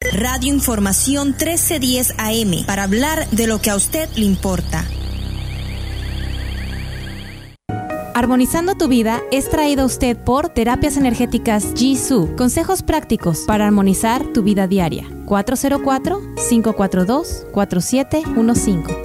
Radio Información 1310 AM, para hablar de lo que a usted le importa. Armonizando tu vida es traído a usted por Terapias Energéticas Jisoo. Consejos prácticos para armonizar tu vida diaria. 404-542-4715.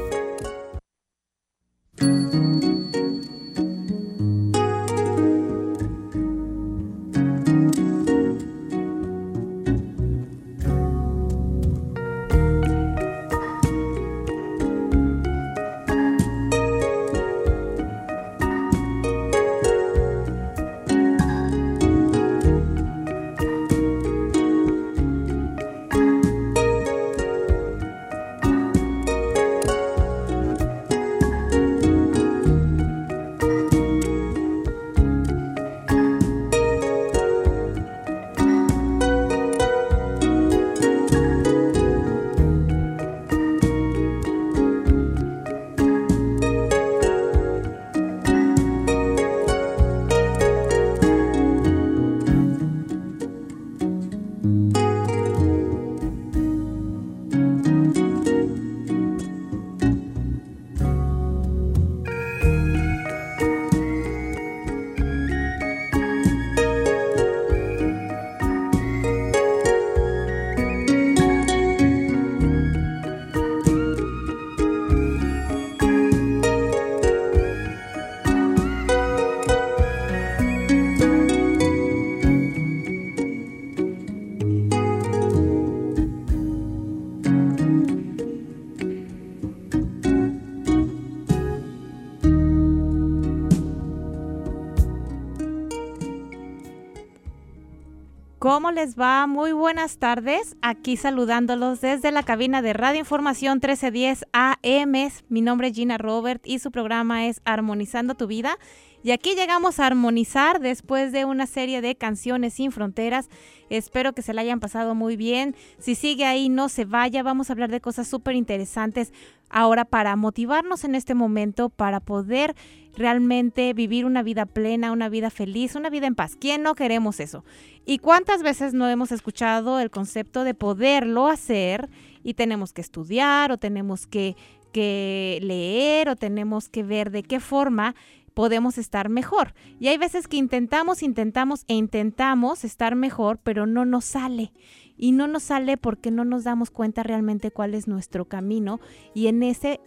¿Cómo les va? Muy buenas tardes. Aquí saludándolos desde la cabina de Radio Información 1310 AM. Mi nombre es Gina Robert y su programa es Armonizando tu Vida. Y aquí llegamos a armonizar después de una serie de canciones sin fronteras. Espero que se la hayan pasado muy bien. Si sigue ahí, no se vaya. Vamos a hablar de cosas súper interesantes ahora para motivarnos en este momento, para poder realmente vivir una vida plena, una vida feliz, una vida en paz. ¿Quién no queremos eso? ¿Y cuántas veces no hemos escuchado el concepto de poderlo hacer y tenemos que estudiar o tenemos que leer o tenemos que ver de qué forma podemos estar mejor? Y hay veces que intentamos estar mejor, pero no nos sale. Y no nos sale porque no nos damos cuenta realmente cuál es nuestro camino. Y en esa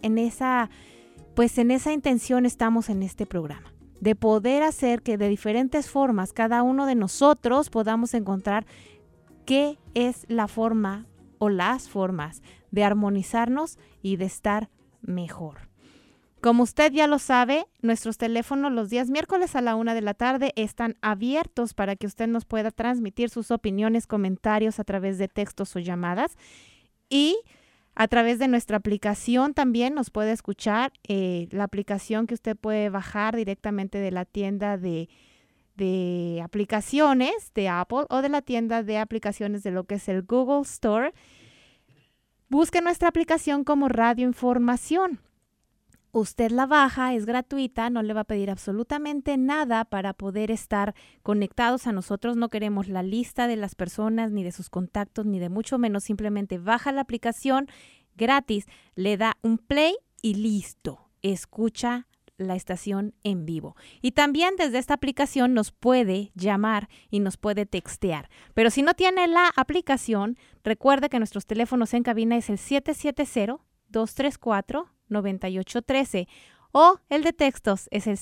intención estamos en este programa, de poder hacer que de diferentes formas cada uno de nosotros podamos encontrar qué es la forma o las formas de armonizarnos y de estar mejor. Como usted ya lo sabe, nuestros teléfonos los días miércoles a la 1:00 p.m. están abiertos para que usted nos pueda transmitir sus opiniones, comentarios a través de textos o llamadas. Y a través de nuestra aplicación también nos puede escuchar, la aplicación que usted puede bajar directamente de la tienda de aplicaciones de Apple o de la tienda de aplicaciones de lo que es el Google Store. Busque nuestra aplicación como Radio Información. Usted la baja, es gratuita, no le va a pedir absolutamente nada para poder estar conectados a nosotros. No queremos la lista de las personas, ni de sus contactos, ni de mucho menos. Simplemente baja la aplicación gratis, le da un play y listo. Escucha la estación en vivo. Y también desde esta aplicación nos puede llamar y nos puede textear. Pero si no tiene la aplicación, recuerde que nuestros teléfonos en cabina es el 770-234-9813 o el de textos es el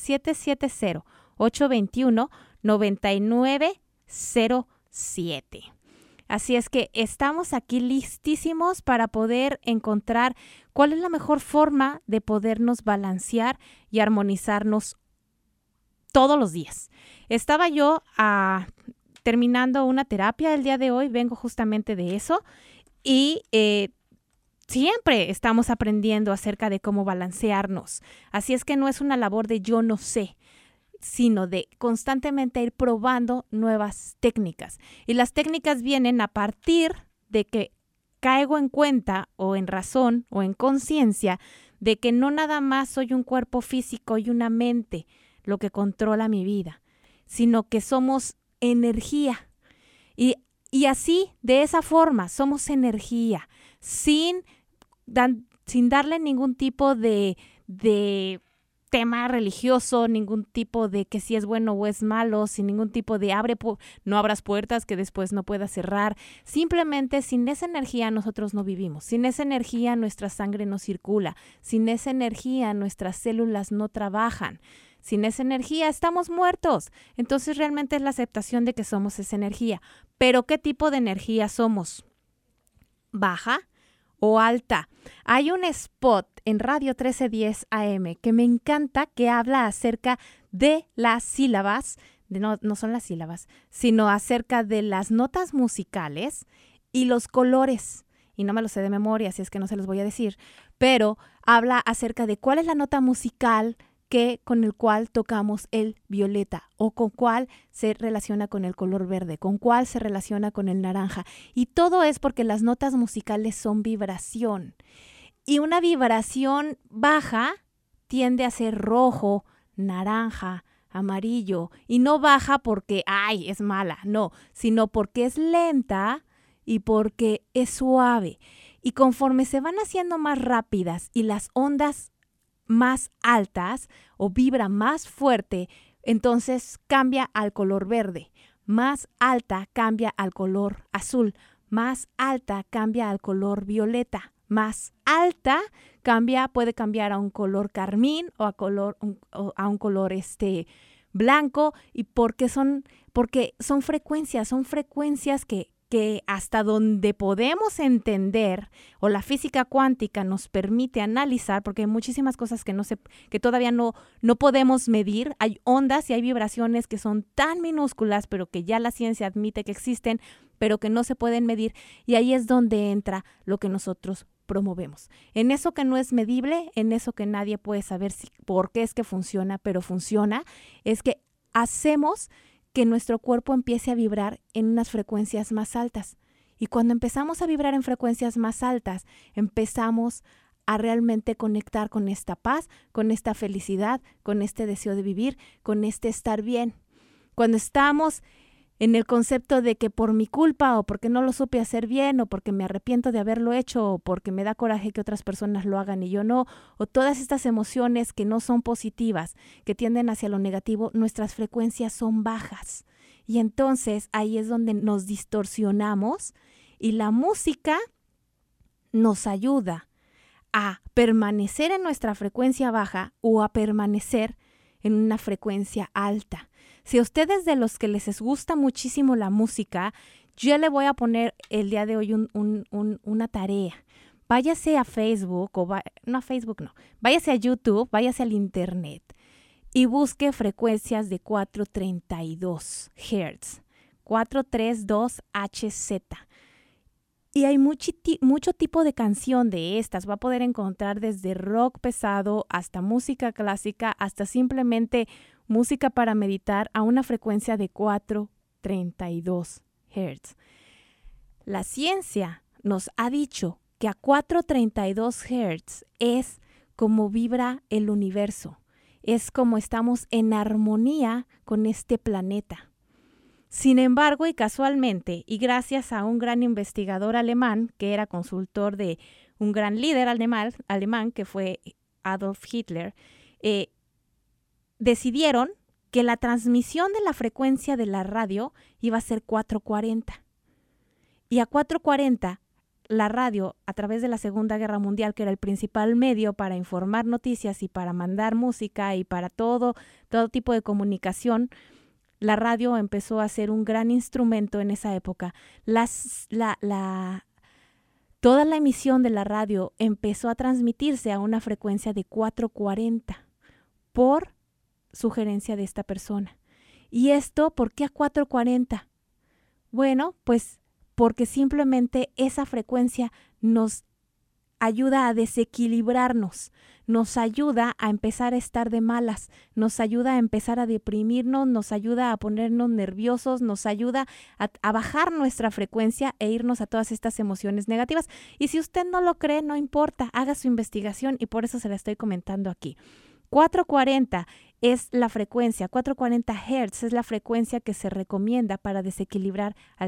770-821-9907. Así es que estamos aquí listísimos para poder encontrar cuál es la mejor forma de podernos balancear y armonizarnos todos los días. Estaba yo terminando una terapia el día de hoy, vengo justamente de eso y siempre estamos aprendiendo acerca de cómo balancearnos. Así es que no es una labor de yo no sé, sino de constantemente ir probando nuevas técnicas. Y las técnicas vienen a partir de que caigo en cuenta o en razón o en conciencia de que no nada más soy un cuerpo físico y una mente lo que controla mi vida, sino que somos energía. Y Y así, de esa forma, somos energía, sin darle ningún tipo de tema religioso, ningún tipo de que si es bueno o es malo, sin ningún tipo de no abras puertas que después no puedas cerrar. Simplemente sin esa energía nosotros no vivimos. Sin esa energía nuestra sangre no circula. Sin esa energía nuestras células no trabajan. Sin esa energía estamos muertos. Entonces realmente es la aceptación de que somos esa energía. Pero ¿qué tipo de energía somos? ¿Baja o alta? Hay un spot en Radio 1310 AM que me encanta, que habla acerca de las sílabas, no son las sílabas, sino acerca de las notas musicales y los colores. Y no me lo sé de memoria, así es que no se los voy a decir, pero habla acerca de cuál es la nota musical con el cual tocamos el violeta, o con cuál se relaciona con el color verde, con cuál se relaciona con el naranja. Y todo es porque las notas musicales son vibración. Y una vibración baja tiende a ser rojo, naranja, amarillo. Y no baja porque, ¡ay!, es mala, no, sino porque es lenta y porque es suave. Y conforme se van haciendo más rápidas y las ondas más altas o vibra más fuerte, entonces cambia al color verde. Más alta cambia al color azul. Más alta cambia al color violeta. Más alta puede cambiar a un color carmín o a un color blanco, y porque son frecuencias que hasta donde podemos entender, o la física cuántica nos permite analizar, porque hay muchísimas cosas que todavía no podemos medir. Hay ondas y hay vibraciones que son tan minúsculas, pero que ya la ciencia admite que existen, pero que no se pueden medir, y ahí es donde entra lo que nosotros promovemos. En eso que no es medible, en eso que nadie puede saber por qué es que funciona, pero funciona, es que hacemos que nuestro cuerpo empiece a vibrar en unas frecuencias más altas. Y cuando empezamos a vibrar en frecuencias más altas, empezamos a realmente conectar con esta paz, con esta felicidad, con este deseo de vivir, con este estar bien. Cuando estamos en el concepto de que por mi culpa, o porque no lo supe hacer bien, o porque me arrepiento de haberlo hecho, o porque me da coraje que otras personas lo hagan y yo no, o todas estas emociones que no son positivas, que tienden hacia lo negativo, nuestras frecuencias son bajas. Y entonces ahí es donde nos distorsionamos, y la música nos ayuda a permanecer en nuestra frecuencia baja o a permanecer en una frecuencia alta. Si a ustedes de los que les gusta muchísimo la música, yo le voy a poner el día de hoy una tarea. Váyase a Facebook, váyase a YouTube, váyase al Internet y busque frecuencias de 432 Hz, 432 Hz. Y hay mucho tipo de canción de estas. Va a poder encontrar desde rock pesado hasta música clásica, hasta simplemente música para meditar a una frecuencia de 432 Hz. La ciencia nos ha dicho que a 432 Hz es como vibra el universo. Es como estamos en armonía con este planeta. Sin embargo, y casualmente, y gracias a un gran investigador alemán, que era consultor de un gran líder alemán que fue Adolf Hitler, decidieron que la transmisión de la frecuencia de la radio iba a ser 440. Y a 440, la radio, a través de la Segunda Guerra Mundial, que era el principal medio para informar noticias y para mandar música y para todo tipo de comunicación, la radio empezó a ser un gran instrumento en esa época. Toda la emisión de la radio empezó a transmitirse a una frecuencia de 440 por sugerencia de esta persona. ¿Y esto por qué a 440? Bueno, pues porque simplemente esa frecuencia nos ayuda a desequilibrarnos, nos ayuda a empezar a estar de malas, nos ayuda a empezar a deprimirnos, nos ayuda a ponernos nerviosos, nos ayuda a bajar nuestra frecuencia e irnos a todas estas emociones negativas. Y si usted no lo cree, no importa, haga su investigación, y por eso se la estoy comentando aquí. 440 es la frecuencia, 440 Hz es la frecuencia que se recomienda para desequilibrar al ser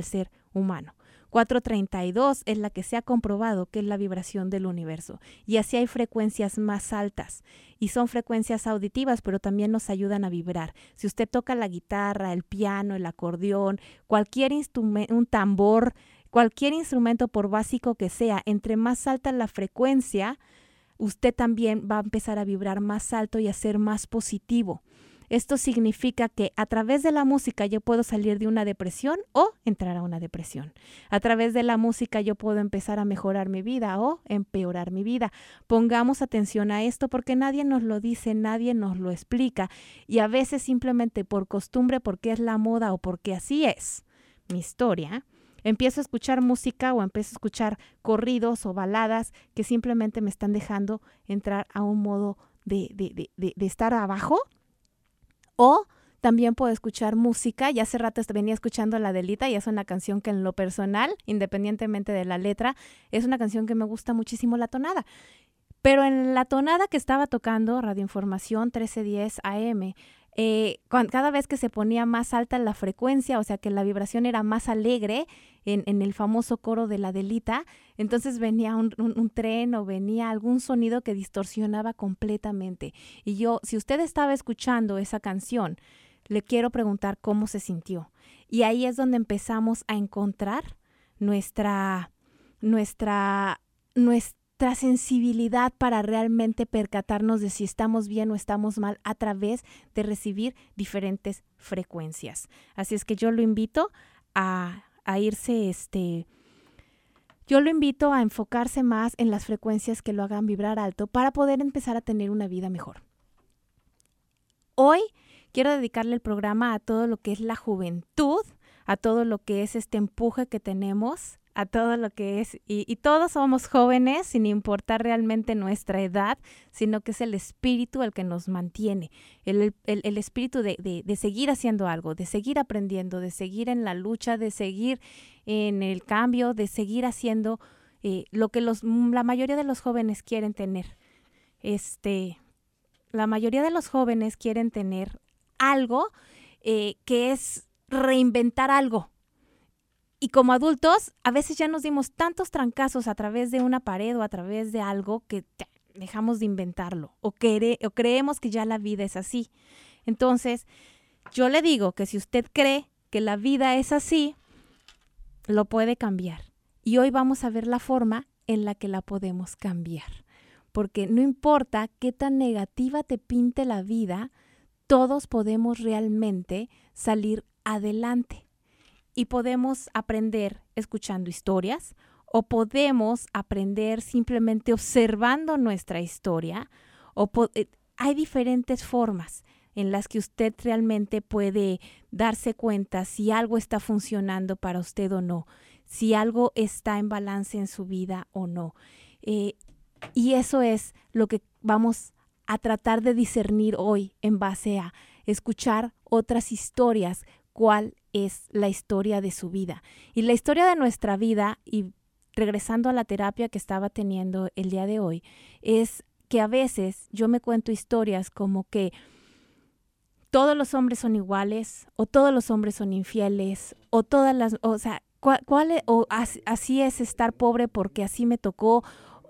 humano. 432 es la que se ha comprobado que es la vibración del universo. Y así hay frecuencias más altas. Y son frecuencias auditivas, pero también nos ayudan a vibrar. Si usted toca la guitarra, el piano, el acordeón, cualquier instrumento, un tambor, cualquier instrumento por básico que sea, entre más alta la frecuencia, usted también va a empezar a vibrar más alto y a ser más positivo. Esto significa que a través de la música yo puedo salir de una depresión o entrar a una depresión. A través de la música yo puedo empezar a mejorar mi vida o empeorar mi vida. Pongamos atención a esto porque nadie nos lo dice, nadie nos lo explica. Y a veces simplemente por costumbre, porque es la moda o porque así es mi historia, empiezo a escuchar música o empiezo a escuchar corridos o baladas que simplemente me están dejando entrar a un modo de estar abajo. O también puedo escuchar música. Ya hace rato venía escuchando La Delita y es una canción que en lo personal, independientemente de la letra, es una canción que me gusta muchísimo la tonada. Pero en la tonada que estaba tocando, Radio Información 1310 AM, cada vez que se ponía más alta la frecuencia, o sea que la vibración era más alegre en el famoso coro de La Delita, entonces venía un tren o venía algún sonido que distorsionaba completamente. Y yo, si usted estaba escuchando esa canción, le quiero preguntar cómo se sintió. Y ahí es donde empezamos a encontrar nuestra sensibilidad para realmente percatarnos de si estamos bien o estamos mal a través de recibir diferentes frecuencias. Así es que yo lo invito a irse, yo lo invito a enfocarse más en las frecuencias que lo hagan vibrar alto para poder empezar a tener una vida mejor. Hoy quiero dedicarle el programa a todo lo que es la juventud, a todo lo que es este empuje que tenemos, a todo lo que es, y todos somos jóvenes sin importar realmente nuestra edad, sino que es el espíritu el que nos mantiene, el espíritu de seguir haciendo algo, de seguir aprendiendo, de seguir en la lucha, de seguir en el cambio, de seguir haciendo lo que la mayoría de los jóvenes quieren tener. La mayoría de los jóvenes quieren tener algo que es reinventar algo. Y como adultos, a veces ya nos dimos tantos trancazos a través de una pared o a través de algo que dejamos de inventarlo o creemos que ya la vida es así. Entonces, yo le digo que si usted cree que la vida es así, lo puede cambiar. Y hoy vamos a ver la forma en la que la podemos cambiar. Porque no importa qué tan negativa te pinte la vida, todos podemos realmente salir adelante. Y podemos aprender escuchando historias o podemos aprender simplemente observando nuestra historia. Hay diferentes formas en las que usted realmente puede darse cuenta si algo está funcionando para usted o no, si algo está en balance en su vida o no. Y eso es lo que vamos a tratar de discernir hoy en base a escuchar otras historias, cuál es la historia de su vida. Y la historia de nuestra vida, y regresando a la terapia que estaba teniendo el día de hoy, es que a veces yo me cuento historias como que todos los hombres son iguales, o todos los hombres son infieles, o todas las, o sea, así es estar pobre porque así me tocó,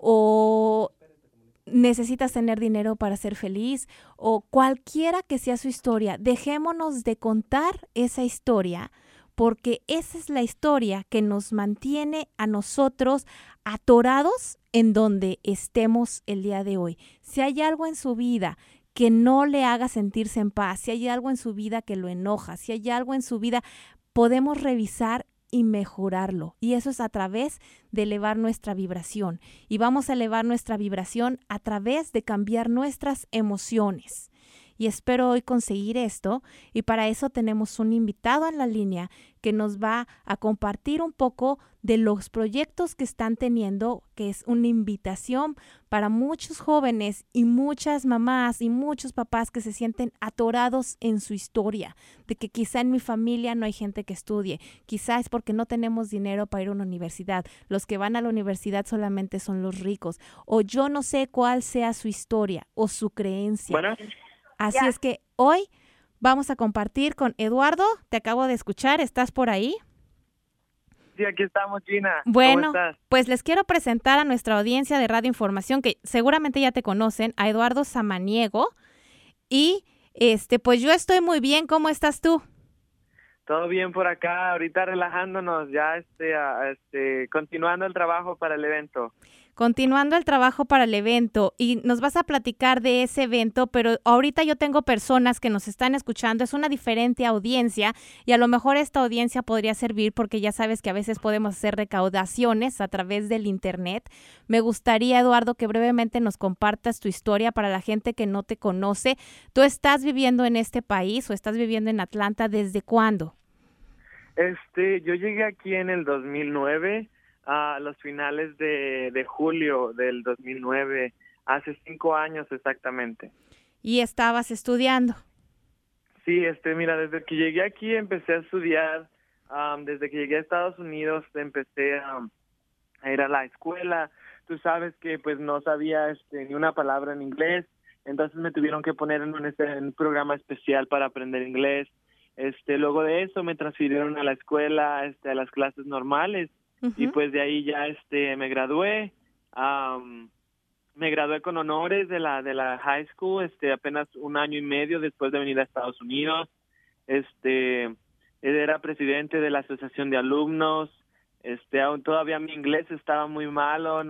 o necesitas tener dinero para ser feliz, o cualquiera que sea su historia. Dejémonos de contar esa historia, porque esa es la historia que nos mantiene a nosotros atorados en donde estemos el día de hoy. Si hay algo en su vida que no le haga sentirse en paz, si hay algo en su vida que lo enoja, si hay algo en su vida, podemos revisar y mejorarlo. Y eso es a través de elevar nuestra vibración. Y vamos a elevar nuestra vibración a través de cambiar nuestras emociones. Y espero hoy conseguir esto. Y para eso tenemos un invitado en la línea que nos va a compartir un poco de los proyectos que están teniendo, que es una invitación para muchos jóvenes y muchas mamás y muchos papás que se sienten atorados en su historia, de que quizá en mi familia no hay gente que estudie, quizá es porque no tenemos dinero para ir a una universidad, los que van a la universidad solamente son los ricos, o yo no sé cuál sea su historia o su creencia. Bueno, así es que hoy vamos a compartir con Eduardo. Te acabo de escuchar, ¿estás por ahí? sí, aquí estamos, Gina. Bueno, ¿Cómo estás? pues les quiero presentar a nuestra audiencia de Radio Información, que seguramente ya te conocen, a Eduardo Samaniego. Y pues yo estoy muy bien. ¿Cómo estás tú? Todo bien por acá, ahorita relajándonos, ya continuando el trabajo para el evento. Continuando el trabajo para el evento, y nos vas a platicar de ese evento, pero ahorita yo tengo personas que nos están escuchando, es una diferente audiencia y a lo mejor esta audiencia podría servir porque ya sabes que a veces podemos hacer recaudaciones a través del internet. Me gustaría, Eduardo, que brevemente nos compartas tu historia para la gente que no te conoce. ¿Tú estás viviendo en este país o estás viviendo en Atlanta desde cuándo? Yo llegué aquí en el 2009, a los finales de julio del 2009, hace 5 años exactamente. ¿Y estabas estudiando? Sí, mira, desde que llegué aquí empecé a estudiar, desde que llegué a Estados Unidos empecé a ir a la escuela. Tú sabes que pues no sabía ni una palabra en inglés, entonces me tuvieron que poner en un programa especial para aprender inglés. Luego de eso me transfirieron a la escuela, a las clases normales. Uh-huh. Y pues de ahí ya me gradué. Me gradué con honores de la high school, apenas 1 año y medio después de venir a Estados Unidos. Era presidente de la asociación de alumnos. Aún todavía mi inglés estaba muy malo,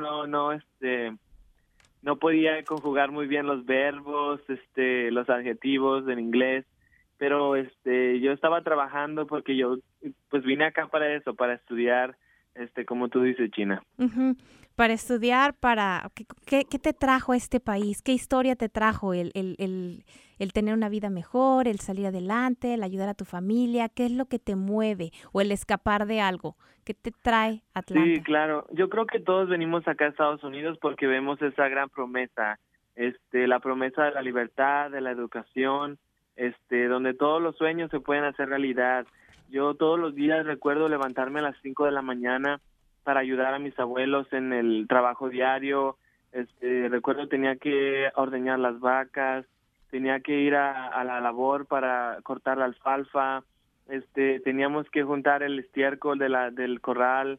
no podía conjugar muy bien los verbos, los adjetivos en inglés. Pero yo estaba trabajando porque yo pues vine acá para eso, para estudiar, como tú dices, Gina. Uh-huh. Para estudiar, ¿qué te trajo a este país? ¿Qué historia te trajo el tener una vida mejor, el salir adelante, el ayudar a tu familia? ¿Qué es lo que te mueve? ¿O el escapar de algo? ¿Qué te trae Atlanta? Sí, claro. Yo creo que todos venimos acá a Estados Unidos porque vemos esa gran promesa, la promesa de la libertad, de la educación, donde todos los sueños se pueden hacer realidad. Yo todos los días recuerdo levantarme a las 5 de la mañana para ayudar a mis abuelos en el trabajo diario. Recuerdo tenía que ordeñar las vacas, tenía que ir a la labor para cortar la alfalfa, teníamos que juntar el estiércol del corral.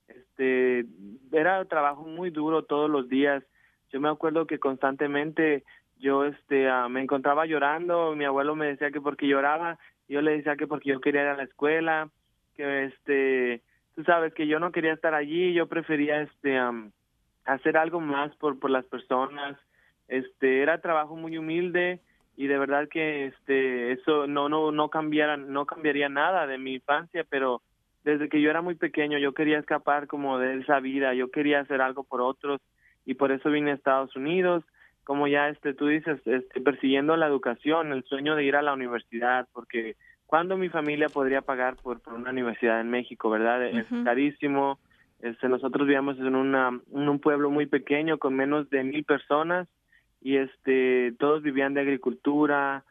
Era un trabajo muy duro todos los días. Yo me acuerdo que constantemente yo me encontraba llorando, mi abuelo me decía que porque lloraba, yo le decía que porque yo quería ir a la escuela, que tú sabes que yo no quería estar allí, yo prefería hacer algo más por las personas. Era trabajo muy humilde y de verdad que eso no cambiaría nada de mi infancia, pero desde que yo era muy pequeño yo quería escapar como de esa vida, yo quería hacer algo por otros y por eso vine a Estados Unidos. Como ya tú dices, persiguiendo la educación, el sueño de ir a la universidad, porque ¿cuándo mi familia podría pagar por una universidad en México, verdad? Uh-huh. Es carísimo. Nosotros vivíamos en un pueblo muy pequeño con menos de 1,000 personas y todos vivían de agricultura,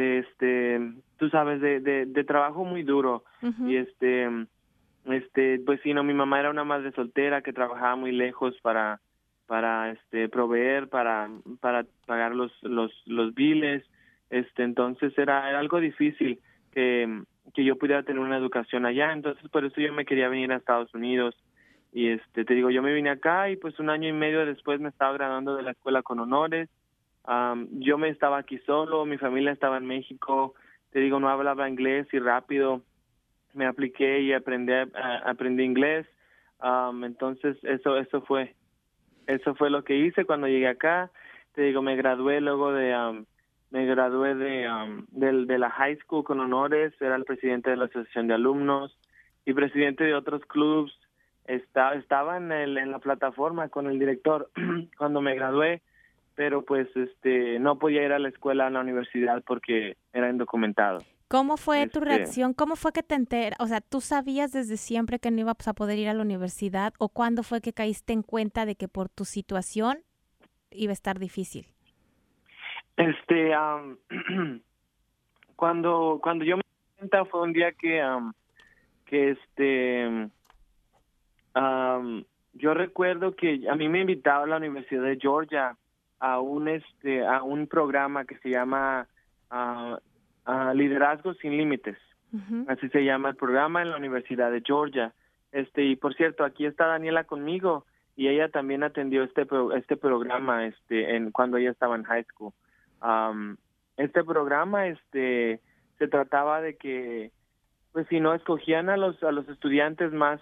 tú sabes, de trabajo muy duro. Uh-huh. Y pues sí, no, mi mamá era una madre soltera que trabajaba muy lejos para proveer, para pagar los biles. Entonces era algo difícil que yo pudiera tener una educación allá. Entonces por eso yo me quería venir a Estados Unidos y te digo, yo me vine acá y pues 1 año y medio después me estaba graduando de la escuela con honores. Yo me estaba aquí solo, mi familia estaba en México, te digo, no hablaba inglés y rápido me apliqué y aprendí inglés. Entonces eso fue lo que hice cuando llegué acá. Te digo, me gradué luego de la high school con honores. Era el presidente de la asociación de alumnos y presidente de otros clubs. Estaba en la plataforma con el director cuando me gradué, pero pues no podía ir a la escuela, a la universidad porque era indocumentado. ¿Cómo fue tu reacción? ¿Cómo fue que te enteras? O sea, ¿tú sabías desde siempre que no ibas a poder ir a la universidad? ¿O cuándo fue que caíste en cuenta de que por tu situación iba a estar difícil? Cuando yo me di cuenta fue un día que yo recuerdo que a mí me invitaba a la Universidad de Georgia a un programa que se llama Liderazgo sin Límites. Uh-huh. Así se llama el programa en la Universidad de Georgia. Y por cierto, aquí está Daniela conmigo y ella también atendió este programa cuando ella estaba en high school. Este programa se trataba de que, pues, si no, escogían a los estudiantes más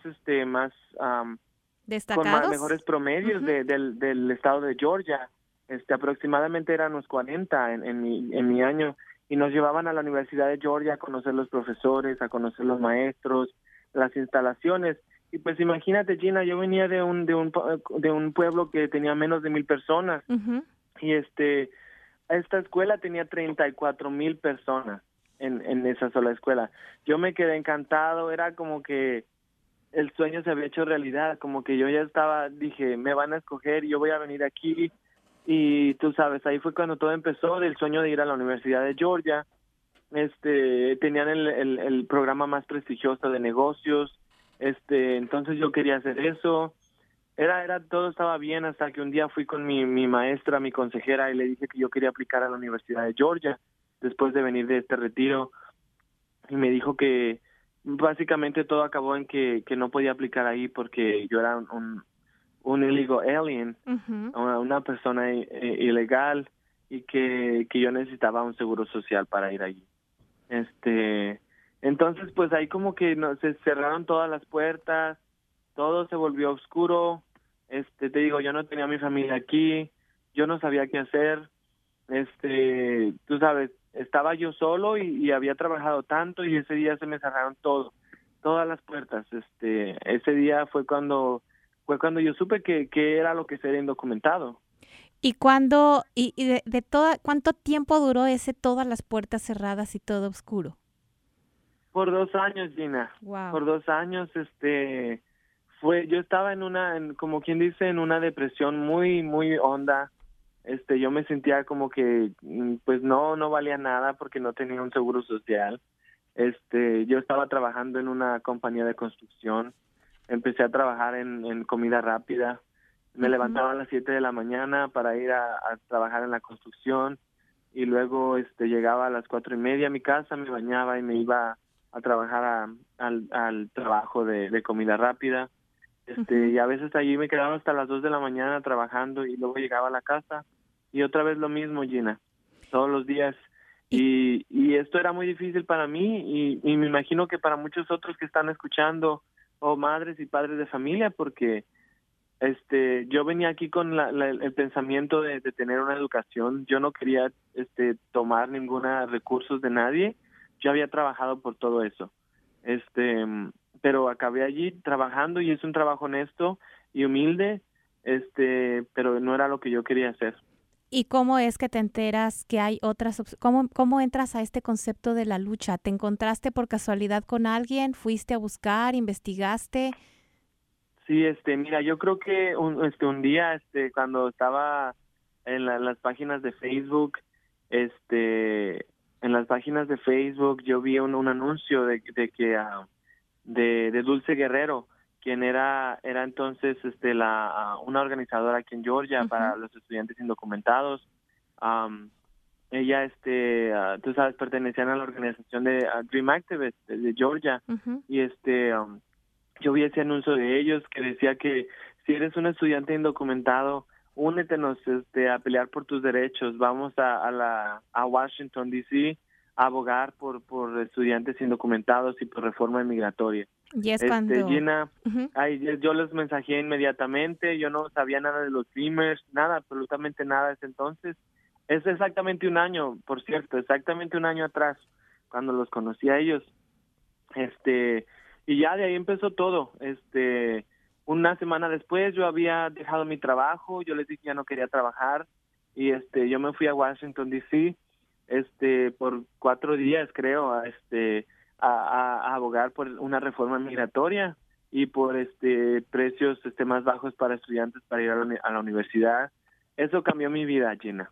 destacados, con mejores promedios del estado de Georgia. Aproximadamente eran unos 40 en mi año, y nos llevaban a la Universidad de Georgia a conocer los profesores, a conocer los maestros, las instalaciones. Y pues imagínate, Gina, yo venía de un pueblo que tenía menos de 1,000 personas, y esta escuela tenía 34,000 personas en esa sola escuela. Yo me quedé encantado, era como que el sueño se había hecho realidad, como que yo ya dije, me van a escoger, yo voy a venir aquí. Y tú sabes, ahí fue cuando todo empezó, del sueño de ir a la Universidad de Georgia. Tenían el programa más prestigioso de negocios, entonces yo quería hacer eso. Todo estaba bien hasta que un día fui con mi maestra, mi consejera, y le dije que yo quería aplicar a la Universidad de Georgia después de venir de este retiro, y me dijo que básicamente todo acabó en que no podía aplicar ahí porque yo era un illegal alien, una persona ilegal, y que yo necesitaba un seguro social para ir allí. Entonces, pues ahí como que se cerraron todas las puertas, todo se volvió oscuro. Te digo, yo no tenía a mi familia aquí, yo no sabía qué hacer. Tú sabes, estaba yo solo y había trabajado tanto, y ese día se me cerraron todas las puertas. Ese día fue cuando yo supe que era lo que ser indocumentado. ¿Y cuánto tiempo duró todas las puertas cerradas y todo oscuro? Por 2 años, Gina. Wow. Por 2 años, yo estaba como quien dice, en una depresión muy, muy honda. Yo me sentía como que, pues no valía nada porque no tenía un seguro social. Yo estaba trabajando en una compañía de construcción. Empecé a trabajar en comida rápida. Me levantaba a las 7 de la mañana para ir a trabajar en la construcción, y luego llegaba a las 4:30 a mi casa, me bañaba y me iba a trabajar al trabajo de comida rápida. Y a veces allí me quedaba hasta las 2 de la mañana trabajando, y luego llegaba a la casa y otra vez lo mismo, Gina, todos los días. Y esto era muy difícil para mí, y me imagino que para muchos otros que están escuchando, o madres y padres de familia, porque yo venía aquí con el pensamiento de tener una educación. Yo no quería tomar ninguna recursos de nadie. Yo había trabajado por todo eso. Pero acabé allí trabajando, y es un trabajo honesto y humilde, pero no era lo que yo quería hacer. ¿Y cómo es que te enteras que hay otras opciones? ¿Cómo entras a este concepto de la lucha? ¿Te encontraste por casualidad con alguien? ¿Fuiste a buscar? ¿Investigaste? Sí, mira, yo creo que un día, cuando estaba en las páginas de Facebook, yo vi un anuncio de que de Dulce Guerrero, quien era entonces una organizadora aquí en Georgia para los estudiantes indocumentados. Ella, tú sabes, pertenecían a la organización de Dream Activist de Georgia, y yo vi ese anuncio de ellos que decía que si eres un estudiante indocumentado, únetenos a pelear por tus derechos. Vamos a Washington, D.C., a abogar por estudiantes indocumentados y por reforma migratoria. Y es cuando... Gina, yo les mensajé inmediatamente. Yo no sabía nada de los Dreamers, nada, absolutamente nada desde entonces. Es exactamente un año, por cierto, exactamente un año atrás, cuando los conocí a ellos. Y ya de ahí empezó todo. Una semana después yo había dejado mi trabajo, yo les dije que ya no quería trabajar, y yo me fui a Washington, D.C., por 4 días, creo, a abogar por una reforma migratoria y por precios más bajos para estudiantes para ir a la universidad. Eso cambió mi vida, Gina.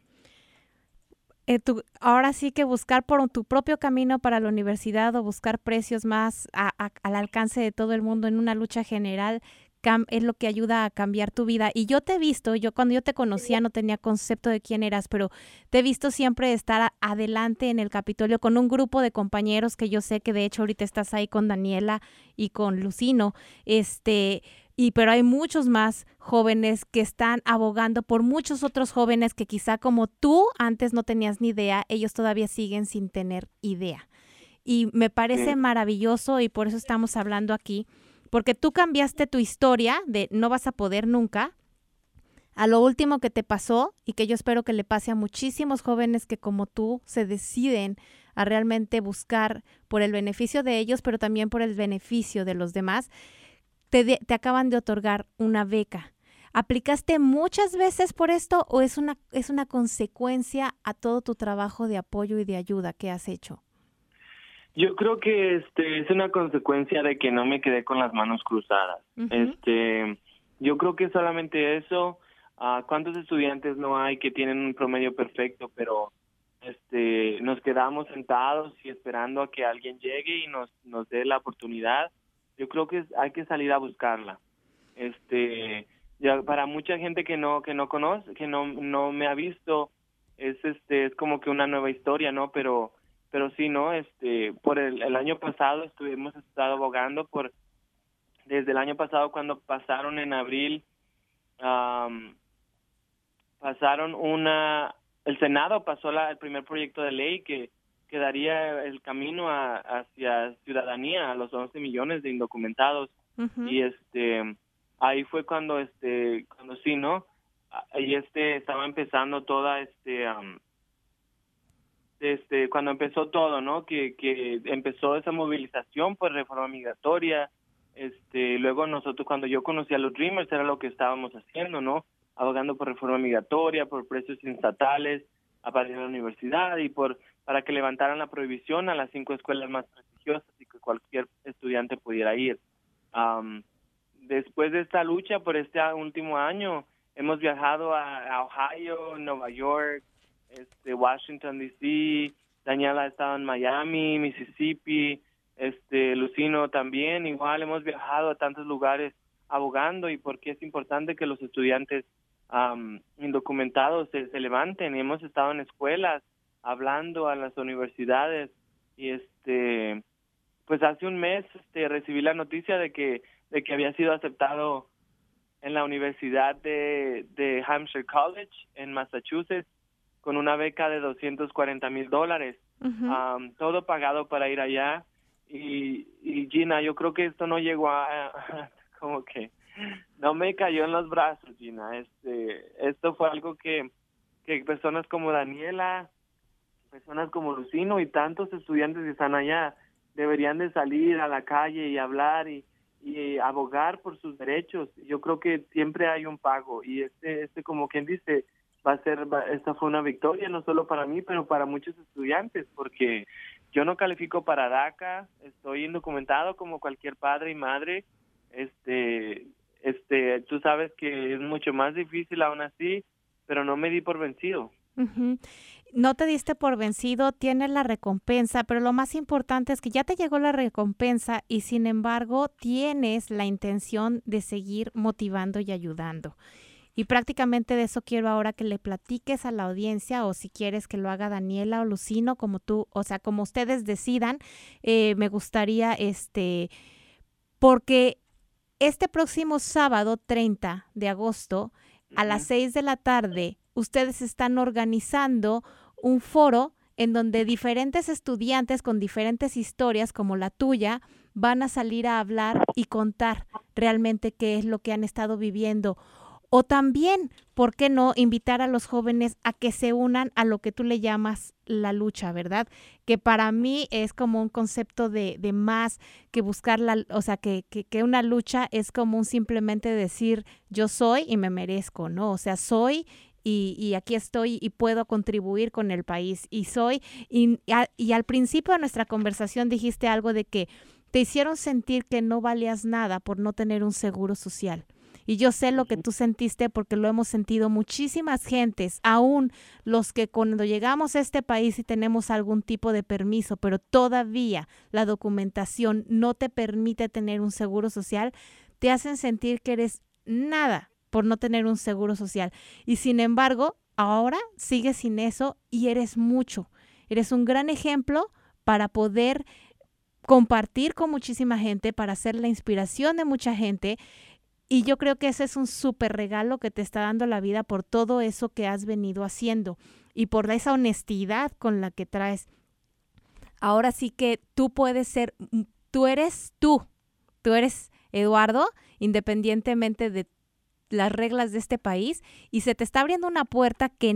Ahora sí que buscar por tu propio camino para la universidad, o buscar precios más al alcance de todo el mundo en una lucha general, es lo que ayuda a cambiar tu vida. Y yo te he visto, cuando yo te conocía no tenía concepto de quién eras, pero te he visto siempre estar adelante en el Capitolio con un grupo de compañeros que yo sé que de hecho ahorita estás ahí con Daniela y con Lucino, pero hay muchos más jóvenes que están abogando por muchos otros jóvenes que quizá como tú antes no tenías ni idea, ellos todavía siguen sin tener idea. Y me parece maravilloso y por eso estamos hablando aquí, porque tú cambiaste tu historia de no vas a poder nunca a lo último que te pasó y que yo espero que le pase a muchísimos jóvenes que como tú se deciden a realmente buscar por el beneficio de ellos, pero también por el beneficio de los demás. Te acaban de otorgar una beca. ¿Aplicaste muchas veces por esto o es una consecuencia a todo tu trabajo de apoyo y de ayuda que has hecho? Yo creo que es una consecuencia de que no me quedé con las manos cruzadas. Uh-huh. Yo creo que solamente eso. ¿Cuántos estudiantes no hay que tienen un promedio perfecto, pero nos quedamos sentados y esperando a que alguien llegue y nos dé la oportunidad? Yo creo que hay que salir a buscarla. Ya para mucha gente que no conoce, que no me ha visto, es como que una nueva historia, ¿no? Pero sí, ¿no? Por el año pasado hemos estado abogando desde el año pasado cuando pasaron en abril, el Senado pasó el primer proyecto de ley que daría el camino hacia ciudadanía a los 11 millones de indocumentados. Uh-huh. Y ahí fue cuando sí, ¿no? Ahí estaba empezando toda cuando empezó todo, ¿no? Que empezó esa movilización por reforma migratoria. Luego nosotros, cuando yo conocí a los Dreamers, era lo que estábamos haciendo, ¿no? Abogando por reforma migratoria, por precios estatales, para ir a la universidad y para que levantaran la prohibición a las 5 escuelas más prestigiosas y que cualquier estudiante pudiera ir. Después de esta lucha por este último año, hemos viajado a Ohio, Nueva York, Washington, D.C., Daniela ha estado en Miami, Mississippi, Lucino también, igual hemos viajado a tantos lugares abogando y porque es importante que los estudiantes indocumentados se levanten. Y hemos estado en escuelas hablando a las universidades y pues hace un mes recibí la noticia de que había sido aceptado en la Universidad de Hampshire College en Massachusetts con una beca de $240,000, uh-huh. Todo pagado para ir allá. Y Gina, yo creo que esto no llegó como que no me cayó en los brazos, Gina. Esto fue algo que personas como Daniela, personas como Lucino y tantos estudiantes que están allá deberían de salir a la calle y hablar y abogar por sus derechos. Yo creo que siempre hay un pago y como quien dice, esta fue una victoria no solo para mí, pero para muchos estudiantes, porque yo no califico para DACA, estoy indocumentado como cualquier padre y madre. Tú sabes que es mucho más difícil aún así, pero no me di por vencido. Uh-huh. No te diste por vencido, tienes la recompensa, pero lo más importante es que ya te llegó la recompensa y sin embargo tienes la intención de seguir motivando y ayudando. Y prácticamente de eso quiero ahora que le platiques a la audiencia, o si quieres que lo haga Daniela o Lucino, como tú, o sea, como ustedes decidan. Me gustaría, porque este próximo sábado 30 de agosto, a las 6 de la tarde, ustedes están organizando un foro en donde diferentes estudiantes con diferentes historias como la tuya van a salir a hablar y contar realmente qué es lo que han estado viviendo. O también, ¿por qué no invitar a los jóvenes a que se unan a lo que tú le llamas la lucha, ¿verdad? Que para mí es como un concepto de más que buscar que una lucha es como un simplemente decir yo soy y me merezco, ¿no? O sea, soy y aquí estoy y puedo contribuir con el país y soy. Y al principio de nuestra conversación dijiste algo de que te hicieron sentir que no valías nada por no tener un seguro social. Y yo sé lo que tú sentiste porque lo hemos sentido muchísimas gentes, aún los que cuando llegamos a este país y tenemos algún tipo de permiso, pero todavía la documentación no te permite tener un seguro social, te hacen sentir que eres nada por no tener un seguro social. Y sin embargo, ahora sigues sin eso y eres mucho. Eres un gran ejemplo para poder compartir con muchísima gente, para ser la inspiración de mucha gente. Y yo creo que ese es un súper regalo que te está dando la vida por todo eso que has venido haciendo y por esa honestidad con la que traes. Ahora sí que tú puedes ser, tú eres Eduardo, independientemente de las reglas de este país, y se te está abriendo una puerta que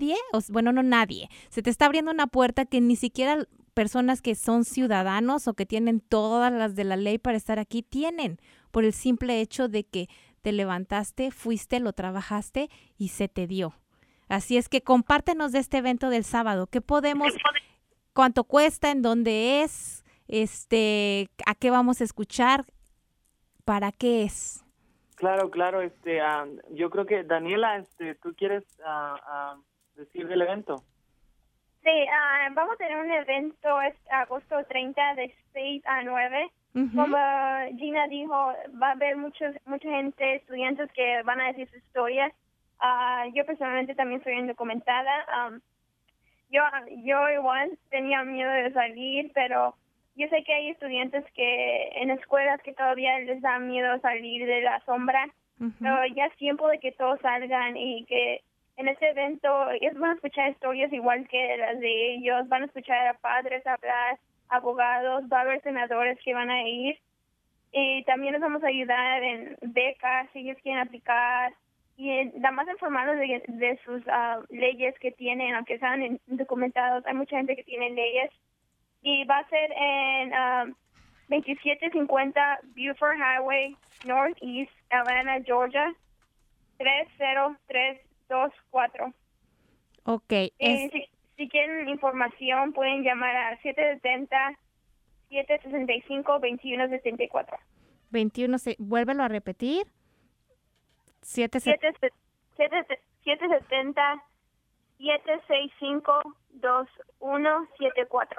se te está abriendo una puerta que ni siquiera personas que son ciudadanos o que tienen todas las de la ley para estar aquí tienen, por el simple hecho de que te levantaste, fuiste, lo trabajaste y se te dio. Así es que compártenos de este evento del sábado. ¿Cuánto cuesta? ¿En dónde es? ¿A qué vamos a escuchar? ¿Para qué es? Claro, yo creo que Daniela, ¿tú quieres decir del evento? Sí, vamos a tener un evento agosto 30 de 6 a 9. Uh-huh. Como Gina dijo, va a haber mucha gente, estudiantes que van a decir su historia. Yo personalmente también soy indocumentada. Yo igual tenía miedo de salir, pero yo sé que hay estudiantes que en escuelas que todavía les da miedo salir de la sombra. Uh-huh. Pero ya es tiempo de que todos salgan y que en este evento ellos van a escuchar historias igual que las de ellos, van a escuchar a padres hablar, abogados, va a haber senadores que van a ir y también les vamos a ayudar en becas si ellos quieren aplicar y nada más informarlos de sus leyes que tienen, aunque sean indocumentados. Hay mucha gente que tiene leyes y va a ser en 2750 Buford Highway, Northeast, Atlanta, Georgia, 30324. Ok. Si quieren información, pueden llamar a 770-765-2174. Vuélvelo a repetir. 770-765-2174.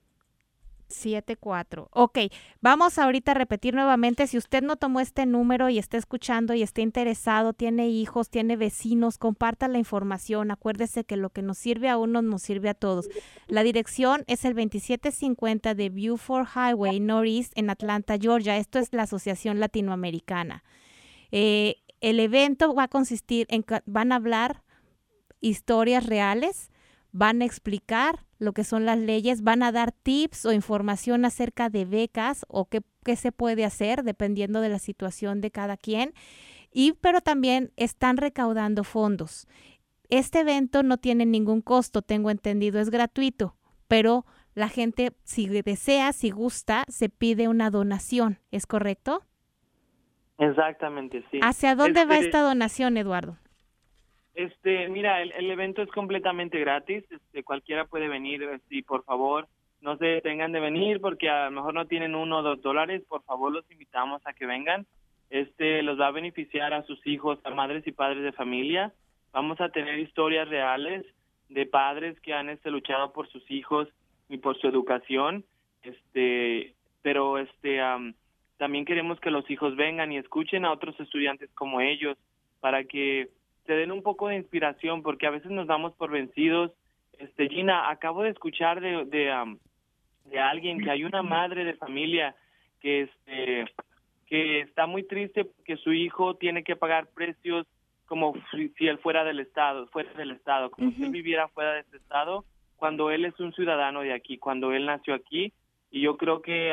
74. Ok, vamos ahorita a repetir nuevamente. Si usted no tomó este número y está escuchando y está interesado, tiene hijos, tiene vecinos, comparta la información. Acuérdese que lo que nos sirve a unos nos sirve a todos. La dirección es el 2750 de Buford Highway, Northeast, en Atlanta, Georgia. Esto es la Asociación Latinoamericana. El evento va a consistir en que van a hablar historias reales, van a explicar lo que son las leyes, van a dar tips o información acerca de becas o qué se puede hacer dependiendo de la situación de cada quien, pero también están recaudando fondos. Este evento no tiene ningún costo, tengo entendido, es gratuito, pero la gente, si desea, si gusta, se pide una donación, ¿es correcto? Exactamente, sí. ¿Hacia dónde va esta donación, Eduardo? Mira, el evento es completamente gratis, cualquiera puede venir, y por favor, no se detengan de venir porque a lo mejor no tienen $1 o $2, por favor los invitamos a que vengan, los va a beneficiar a sus hijos, a madres y padres de familia. Vamos a tener historias reales de padres que han luchado por sus hijos y por su educación, pero también queremos que los hijos vengan y escuchen a otros estudiantes como ellos para que te den un poco de inspiración, porque a veces nos damos por vencidos. Gina, acabo de escuchar de alguien que hay una madre de familia que está muy triste porque su hijo tiene que pagar precios como si él fuera del estado, como Uh-huh. si él viviera fuera de este estado, cuando él es un ciudadano de aquí, cuando él nació aquí, y yo creo que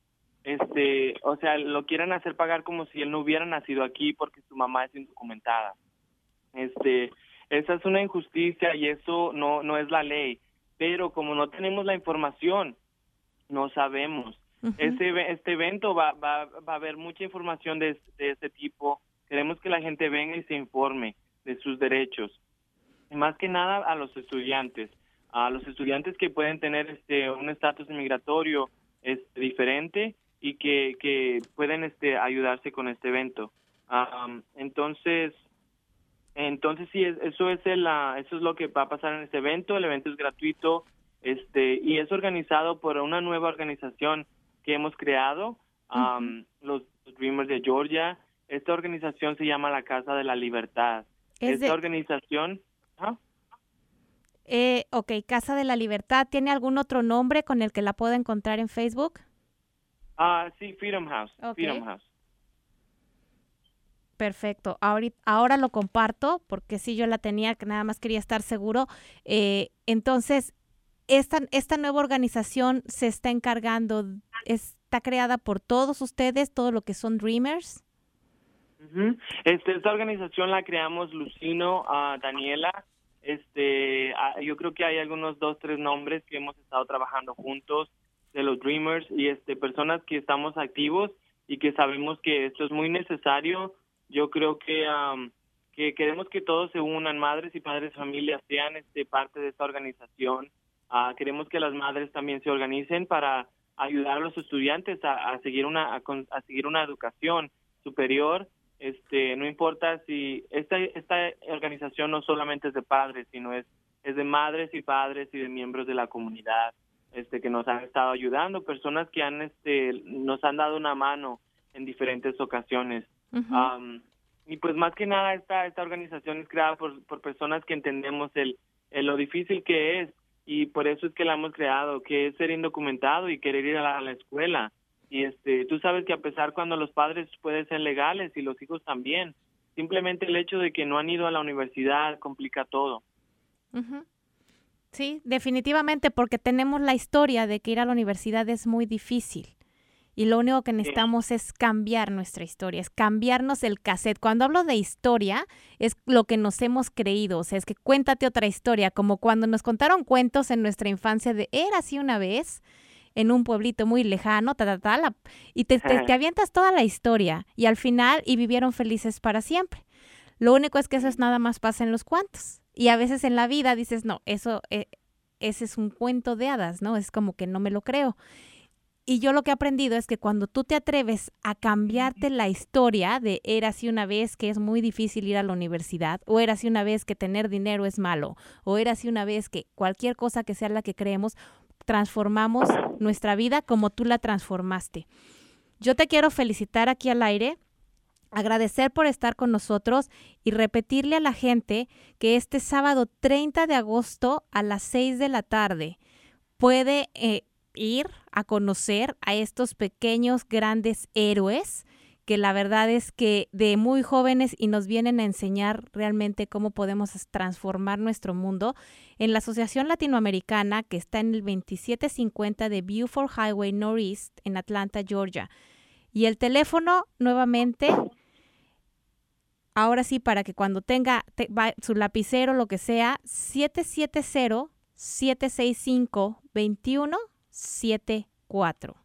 lo quieren hacer pagar como si él no hubiera nacido aquí porque su mamá es indocumentada. Esa es una injusticia y eso no es la ley, pero como no tenemos la información, no sabemos. Uh-huh. Este evento va a haber mucha información de este tipo. Queremos que la gente venga y se informe de sus derechos, y más que nada a los estudiantes que pueden tener un estatus migratorio diferente y que pueden ayudarse con este evento. Entonces sí, eso es lo que va a pasar en este evento. El evento es gratuito, y es organizado por una nueva organización que hemos creado, Uh-huh. los Dreamers de Georgia, Esta organización se llama la Casa de la Libertad. Esta organización... Ok, Casa de la Libertad. ¿Tiene algún otro nombre con el que la pueda encontrar en Facebook? Sí, Freedom House. Okay. Freedom House. Perfecto. Ahora lo comparto porque sí, yo la tenía, que nada más quería estar seguro. Entonces, esta nueva organización se está encargando, está creada por todos ustedes, todo lo que son Dreamers. Uh-huh. Esta organización la creamos Lucino, Daniela. Yo creo que hay algunos 2, 3 nombres que hemos estado trabajando juntos de los Dreamers y personas que estamos activos y que sabemos que esto es muy necesario. Yo creo que queremos que todos se unan, madres y padres de familia sean parte de esta organización. Queremos que las madres también se organicen para ayudar a los estudiantes a seguir una educación superior. No importa si esta organización no solamente es de padres, sino es de madres y padres y de miembros de la comunidad que nos han estado ayudando, personas que nos han dado una mano en diferentes ocasiones. Uh-huh. Y pues más que nada esta organización es creada por personas que entendemos lo difícil que es, y por eso es que la hemos creado, que es ser indocumentado y querer ir a la escuela. Y tú sabes que a pesar cuando los padres pueden ser legales y los hijos también, simplemente el hecho de que no han ido a la universidad complica todo. Uh-huh. Sí, definitivamente, porque tenemos la historia de que ir a la universidad es muy difícil. Y lo único que necesitamos es cambiar nuestra historia, es cambiarnos el cassette. Cuando hablo de historia, es lo que nos hemos creído. O sea, es que cuéntate otra historia, como cuando nos contaron cuentos en nuestra infancia de era así una vez, en un pueblito muy lejano, y te avientas toda la historia. Y al final, y vivieron felices para siempre. Lo único es que eso es nada más pasa en los cuentos. Y a veces en la vida dices, no, ese es un cuento de hadas, ¿no? Es como que no me lo creo. Y yo lo que he aprendido es que cuando tú te atreves a cambiarte la historia de era así una vez que es muy difícil ir a la universidad, o era así una vez que tener dinero es malo, o era así una vez que cualquier cosa que sea la que creemos, transformamos nuestra vida como tú la transformaste. Yo te quiero felicitar aquí al aire, agradecer por estar con nosotros y repetirle a la gente que este sábado 30 de agosto a las 6 de la tarde puede ir a conocer a estos pequeños grandes héroes que la verdad es que de muy jóvenes y nos vienen a enseñar realmente cómo podemos transformar nuestro mundo en la Asociación Latinoamericana que está en el 2750 de Beaufort Highway Northeast en Atlanta, Georgia. Y el teléfono nuevamente, ahora sí, para que cuando tenga su lapicero, lo que sea, 770-765-2174.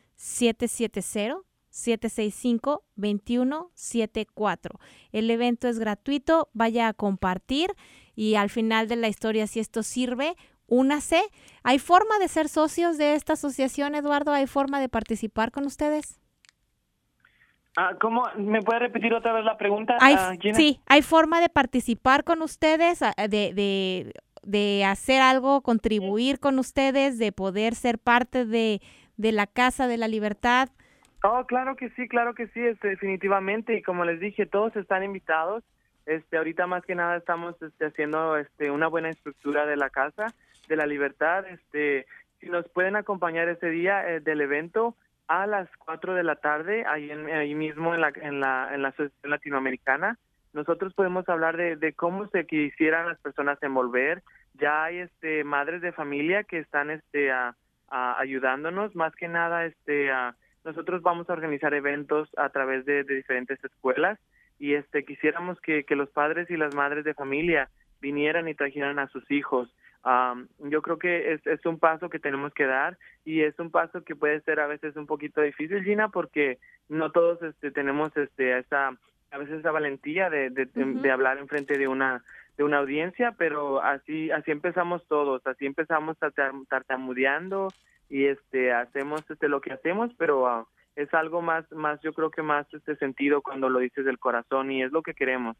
770-765-2174. El evento es gratuito, vaya a compartir y al final de la historia, si esto sirve, únase. ¿Hay forma de ser socios de esta asociación, Eduardo? ¿Hay forma de participar con ustedes? ¿Cómo? ¿Me puede repetir otra vez la pregunta? Sí, ¿hay forma de participar con ustedes, de hacer algo, contribuir con ustedes, de poder ser parte de la Casa de la Libertad? Oh, claro que sí, definitivamente. Y como les dije, todos están invitados. Ahorita más que nada estamos haciendo una buena estructura de la Casa de la Libertad. Si nos pueden acompañar ese día del evento a las 4 de la tarde, ahí mismo en la Asociación Latinoamericana, nosotros podemos hablar de cómo se quisieran las personas envolver. Ya hay madres de familia que están ayudándonos. Más que nada nosotros vamos a organizar eventos a través de diferentes escuelas y quisiéramos que los padres y las madres de familia vinieran y trajeran a sus hijos. Yo creo que es un paso que tenemos que dar y es un paso que puede ser a veces un poquito difícil, Gina, porque no todos tenemos a veces esa valentía de hablar enfrente de una audiencia, pero así empezamos todos, así empezamos tartamudeando y hacemos lo que hacemos, pero es algo más yo creo que más sentido cuando lo dices del corazón y es lo que queremos.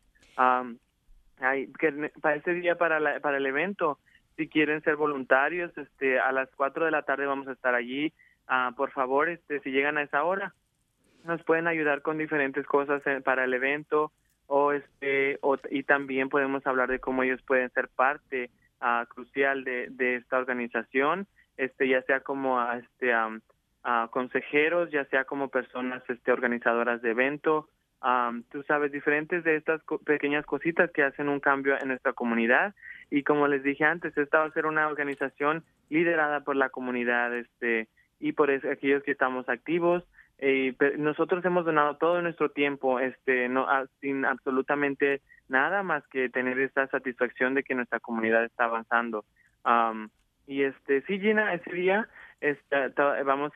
Para ese día, para el evento, si quieren ser voluntarios, a las 4 de la tarde vamos a estar allí. Por favor, si llegan a esa hora, nos pueden ayudar con diferentes cosas para el evento y también podemos hablar de cómo ellos pueden ser parte crucial de esta organización, ya sea como consejeros, ya sea como personas organizadoras de evento. Tú sabes, diferentes de estas pequeñas cositas que hacen un cambio en nuestra comunidad. Y como les dije antes, esta va a ser una organización liderada por la comunidad y por aquellos que estamos activos. Nosotros hemos donado todo nuestro tiempo sin absolutamente nada más que tener esta satisfacción de que nuestra comunidad está avanzando. Sí, Gina, ese día vamos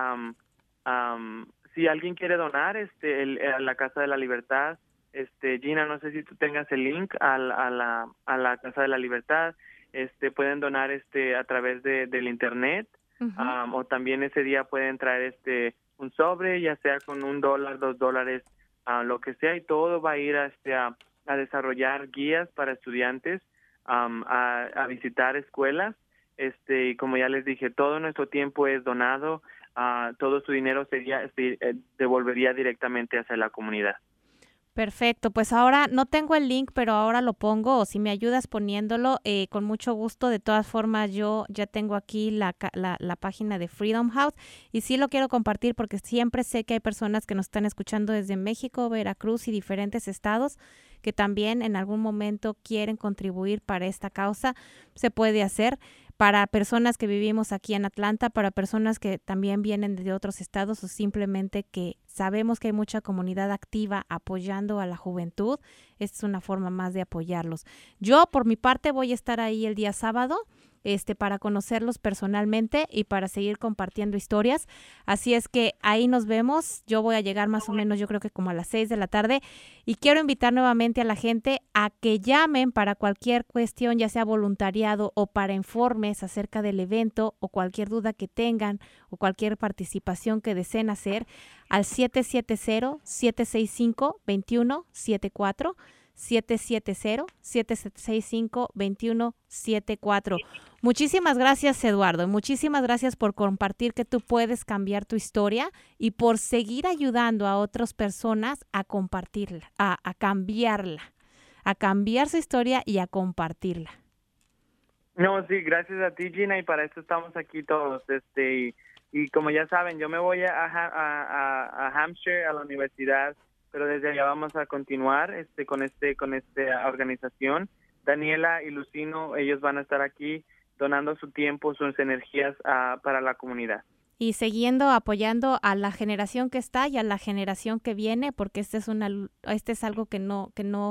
si alguien quiere donar a la Casa de la Libertad, Gina, no sé si tú tengas el link a la Casa de la Libertad. Pueden donar a través del internet. Uh-huh. O también ese día pueden traer un sobre, ya sea con $1, $2, lo que sea, y todo va a ir a desarrollar guías para estudiantes, a visitar escuelas. Y como ya les dije, todo nuestro tiempo es donado, todo su dinero devolvería directamente hacia la comunidad. Perfecto, pues ahora no tengo el link, pero ahora lo pongo, o si me ayudas poniéndolo, con mucho gusto. De todas formas, yo ya tengo aquí la página de Freedom House y sí lo quiero compartir porque siempre sé que hay personas que nos están escuchando desde México, Veracruz y diferentes estados que también en algún momento quieren contribuir para esta causa. Se puede hacer. Para personas que vivimos aquí en Atlanta, para personas que también vienen de otros estados o simplemente que sabemos que hay mucha comunidad activa apoyando a la juventud, esta es una forma más de apoyarlos. Yo, por mi parte, voy a estar ahí el día sábado para conocerlos personalmente y para seguir compartiendo historias. Así es que ahí nos vemos. Yo voy a llegar más o menos, yo creo que como a las 6 de la tarde. Y quiero invitar nuevamente a la gente a que llamen para cualquier cuestión, ya sea voluntariado o para informes acerca del evento o cualquier duda que tengan o cualquier participación que deseen hacer al 770-765-2174. 770-765-2174. Muchísimas gracias, Eduardo. Muchísimas gracias por compartir que tú puedes cambiar tu historia y por seguir ayudando a otras personas a compartirla, a cambiarla, a cambiar su historia y a compartirla. No, sí, gracias a ti, Gina, y para eso estamos aquí todos. Y como ya saben, yo me voy a Hampshire, a la universidad, pero desde allá vamos a continuar con esta organización. Daniela y Lucino, ellos van a estar aquí donando su tiempo, sus energías para la comunidad. Y siguiendo apoyando a la generación que está y a la generación que viene, porque este es algo que no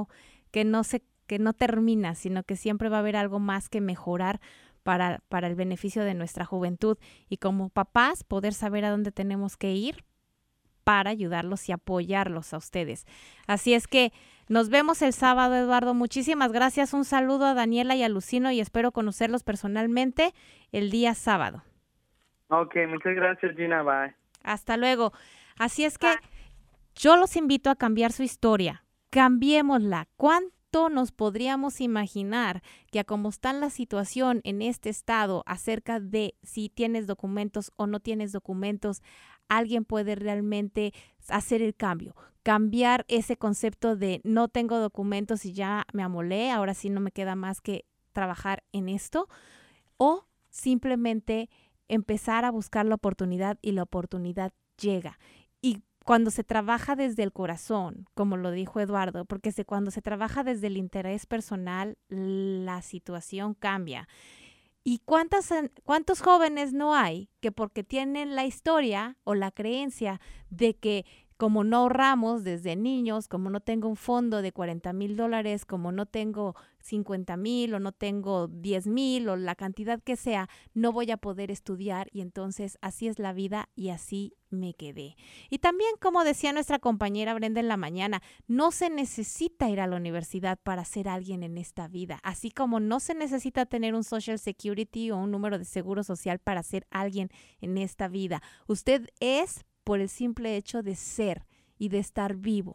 termina, sino que siempre va a haber algo más que mejorar para el beneficio de nuestra juventud. Y como papás, poder saber a dónde tenemos que ir para ayudarlos y apoyarlos a ustedes. Así es que nos vemos el sábado, Eduardo. Muchísimas gracias. Un saludo a Daniela y a Lucino y espero conocerlos personalmente el día sábado. Ok, muchas gracias, Gina. Bye. Hasta luego. Así es que yo los invito a cambiar su historia. Cambiémosla. ¿Cuánto nos podríamos imaginar que a cómo está la situación en este estado acerca de si tienes documentos o no tienes documentos, alguien puede realmente hacer el cambio, cambiar ese concepto de no tengo documentos y ya me amolé, ahora sí no me queda más que trabajar en esto, o simplemente empezar a buscar la oportunidad y la oportunidad llega. Y cuando se trabaja desde el corazón, como lo dijo Eduardo, porque cuando se trabaja desde el interés personal, la situación cambia. ¿Y cuántos jóvenes no hay que porque tienen la historia o la creencia de que como no ahorramos desde niños, como no tengo un fondo de $40,000, como no tengo 50,000 o no tengo 10,000 o la cantidad que sea, no voy a poder estudiar y entonces así es la vida y así me quedé? Y también, como decía nuestra compañera Brenda en la mañana, no se necesita ir a la universidad para ser alguien en esta vida, así como no se necesita tener un Social Security o un número de seguro social para ser alguien en esta vida. Usted es por el simple hecho de ser y de estar vivo.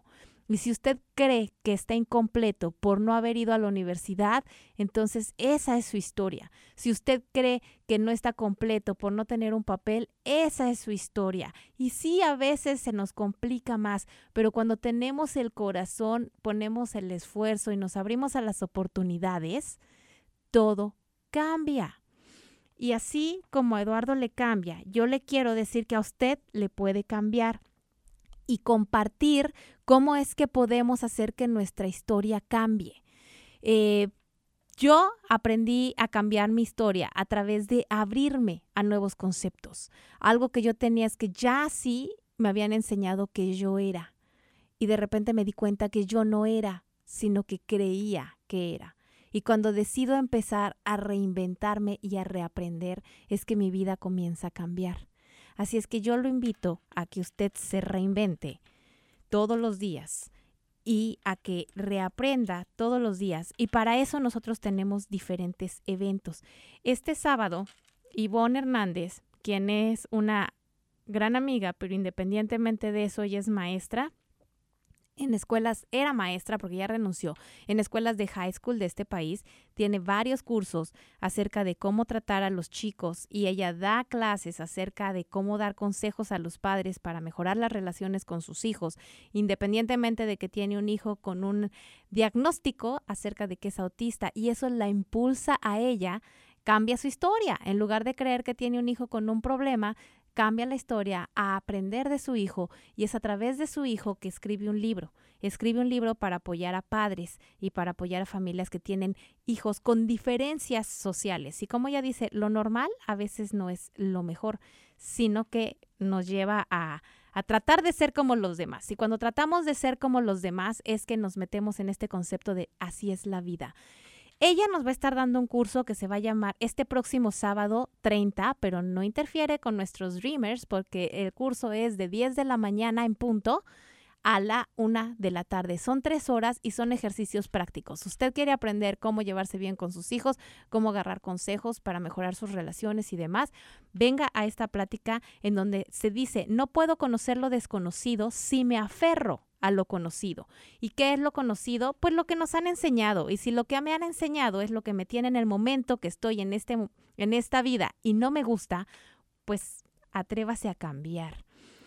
Y si usted cree que está incompleto por no haber ido a la universidad, entonces esa es su historia. Si usted cree que no está completo por no tener un papel, esa es su historia. Y sí, a veces se nos complica más, pero cuando tenemos el corazón, ponemos el esfuerzo y nos abrimos a las oportunidades, todo cambia. Y así como a Eduardo le cambia, yo le quiero decir que a usted le puede cambiar. Y compartir cómo es que podemos hacer que nuestra historia cambie. Yo aprendí a cambiar mi historia a través de abrirme a nuevos conceptos. Algo que yo tenía es que ya sí me habían enseñado que yo era. Y de repente me di cuenta que yo no era, sino que creía que era. Y cuando decido empezar a reinventarme y a reaprender, es que mi vida comienza a cambiar. Así es que yo lo invito a que usted se reinvente todos los días y a que reaprenda todos los días. Y para eso nosotros tenemos diferentes eventos. Este sábado, Ivonne Hernández, quien es una gran amiga, pero independientemente de eso, ella es maestra. En escuelas, era maestra porque ya renunció, en escuelas de high school de este país, tiene varios cursos acerca de cómo tratar a los chicos y ella da clases acerca de cómo dar consejos a los padres para mejorar las relaciones con sus hijos, independientemente de que tiene un hijo con un diagnóstico acerca de que es autista, y eso la impulsa a ella, cambia su historia. En lugar de creer que tiene un hijo con un problema, cambia la historia a aprender de su hijo, y es a través de su hijo que escribe un libro. Escribe un libro para apoyar a padres y para apoyar a familias que tienen hijos con diferencias sociales. Y como ella dice, lo normal a veces no es lo mejor, sino que nos lleva a tratar de ser como los demás. Y cuando tratamos de ser como los demás es que nos metemos en este concepto de así es la vida. Ella nos va a estar dando un curso que se va a llamar este próximo sábado 30, pero no interfiere con nuestros Dreamers porque el curso es de 10 de la mañana en punto a la 1 de la tarde. Son 3 horas y son ejercicios prácticos. Usted quiere aprender cómo llevarse bien con sus hijos, cómo agarrar consejos para mejorar sus relaciones y demás. Venga a esta plática en donde se dice, no puedo conocer lo desconocido si me aferro a lo conocido. ¿Y qué es lo conocido? Pues lo que nos han enseñado. Y si lo que me han enseñado es lo que me tiene en el momento que estoy en esta vida y no me gusta, pues atrévase a cambiar.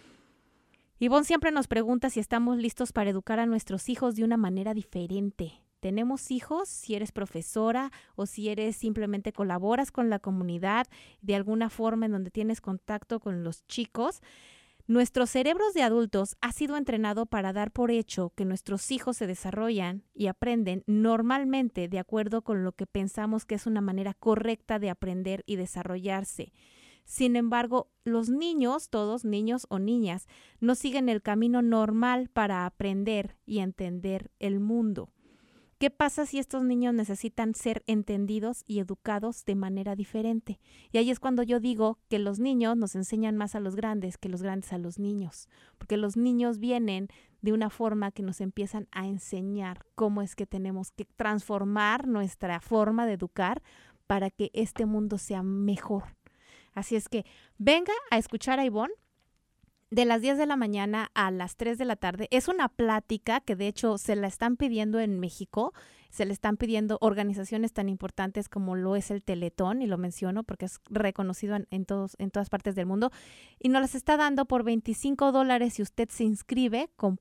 Ivonne siempre nos pregunta si estamos listos para educar a nuestros hijos de una manera diferente. ¿Tenemos hijos? Si eres profesora o si eres simplemente colaboras con la comunidad de alguna forma en donde tienes contacto con los chicos. Nuestros cerebros de adultos ha sido entrenado para dar por hecho que nuestros hijos se desarrollan y aprenden normalmente de acuerdo con lo que pensamos que es una manera correcta de aprender y desarrollarse. Sin embargo, los niños, todos niños o niñas, no siguen el camino normal para aprender y entender el mundo. ¿Qué pasa si estos niños necesitan ser entendidos y educados de manera diferente? Y ahí es cuando yo digo que los niños nos enseñan más a los grandes que los grandes a los niños, porque los niños vienen de una forma que nos empiezan a enseñar cómo es que tenemos que transformar nuestra forma de educar para que este mundo sea mejor. Así es que venga a escuchar a Ivonne de las 10 de la mañana a las 3 de la tarde. Es una plática que de hecho se la están pidiendo en México, se le están pidiendo organizaciones tan importantes como lo es el Teletón, y lo menciono porque es reconocido en todas partes del mundo, y nos las está dando por $25 si usted se inscribe con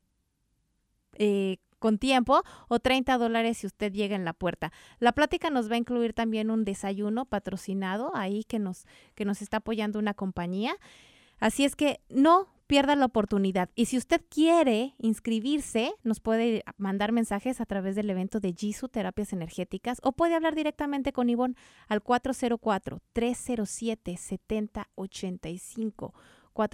tiempo, o $30 si usted llega en la puerta. La plática nos va a incluir también un desayuno patrocinado ahí que nos está apoyando una compañía. Así es que no pierda la oportunidad. Y si usted quiere inscribirse, nos puede mandar mensajes a través del evento de Jisoo Terapias Energéticas, o puede hablar directamente con Ivonne al 404-307-7085.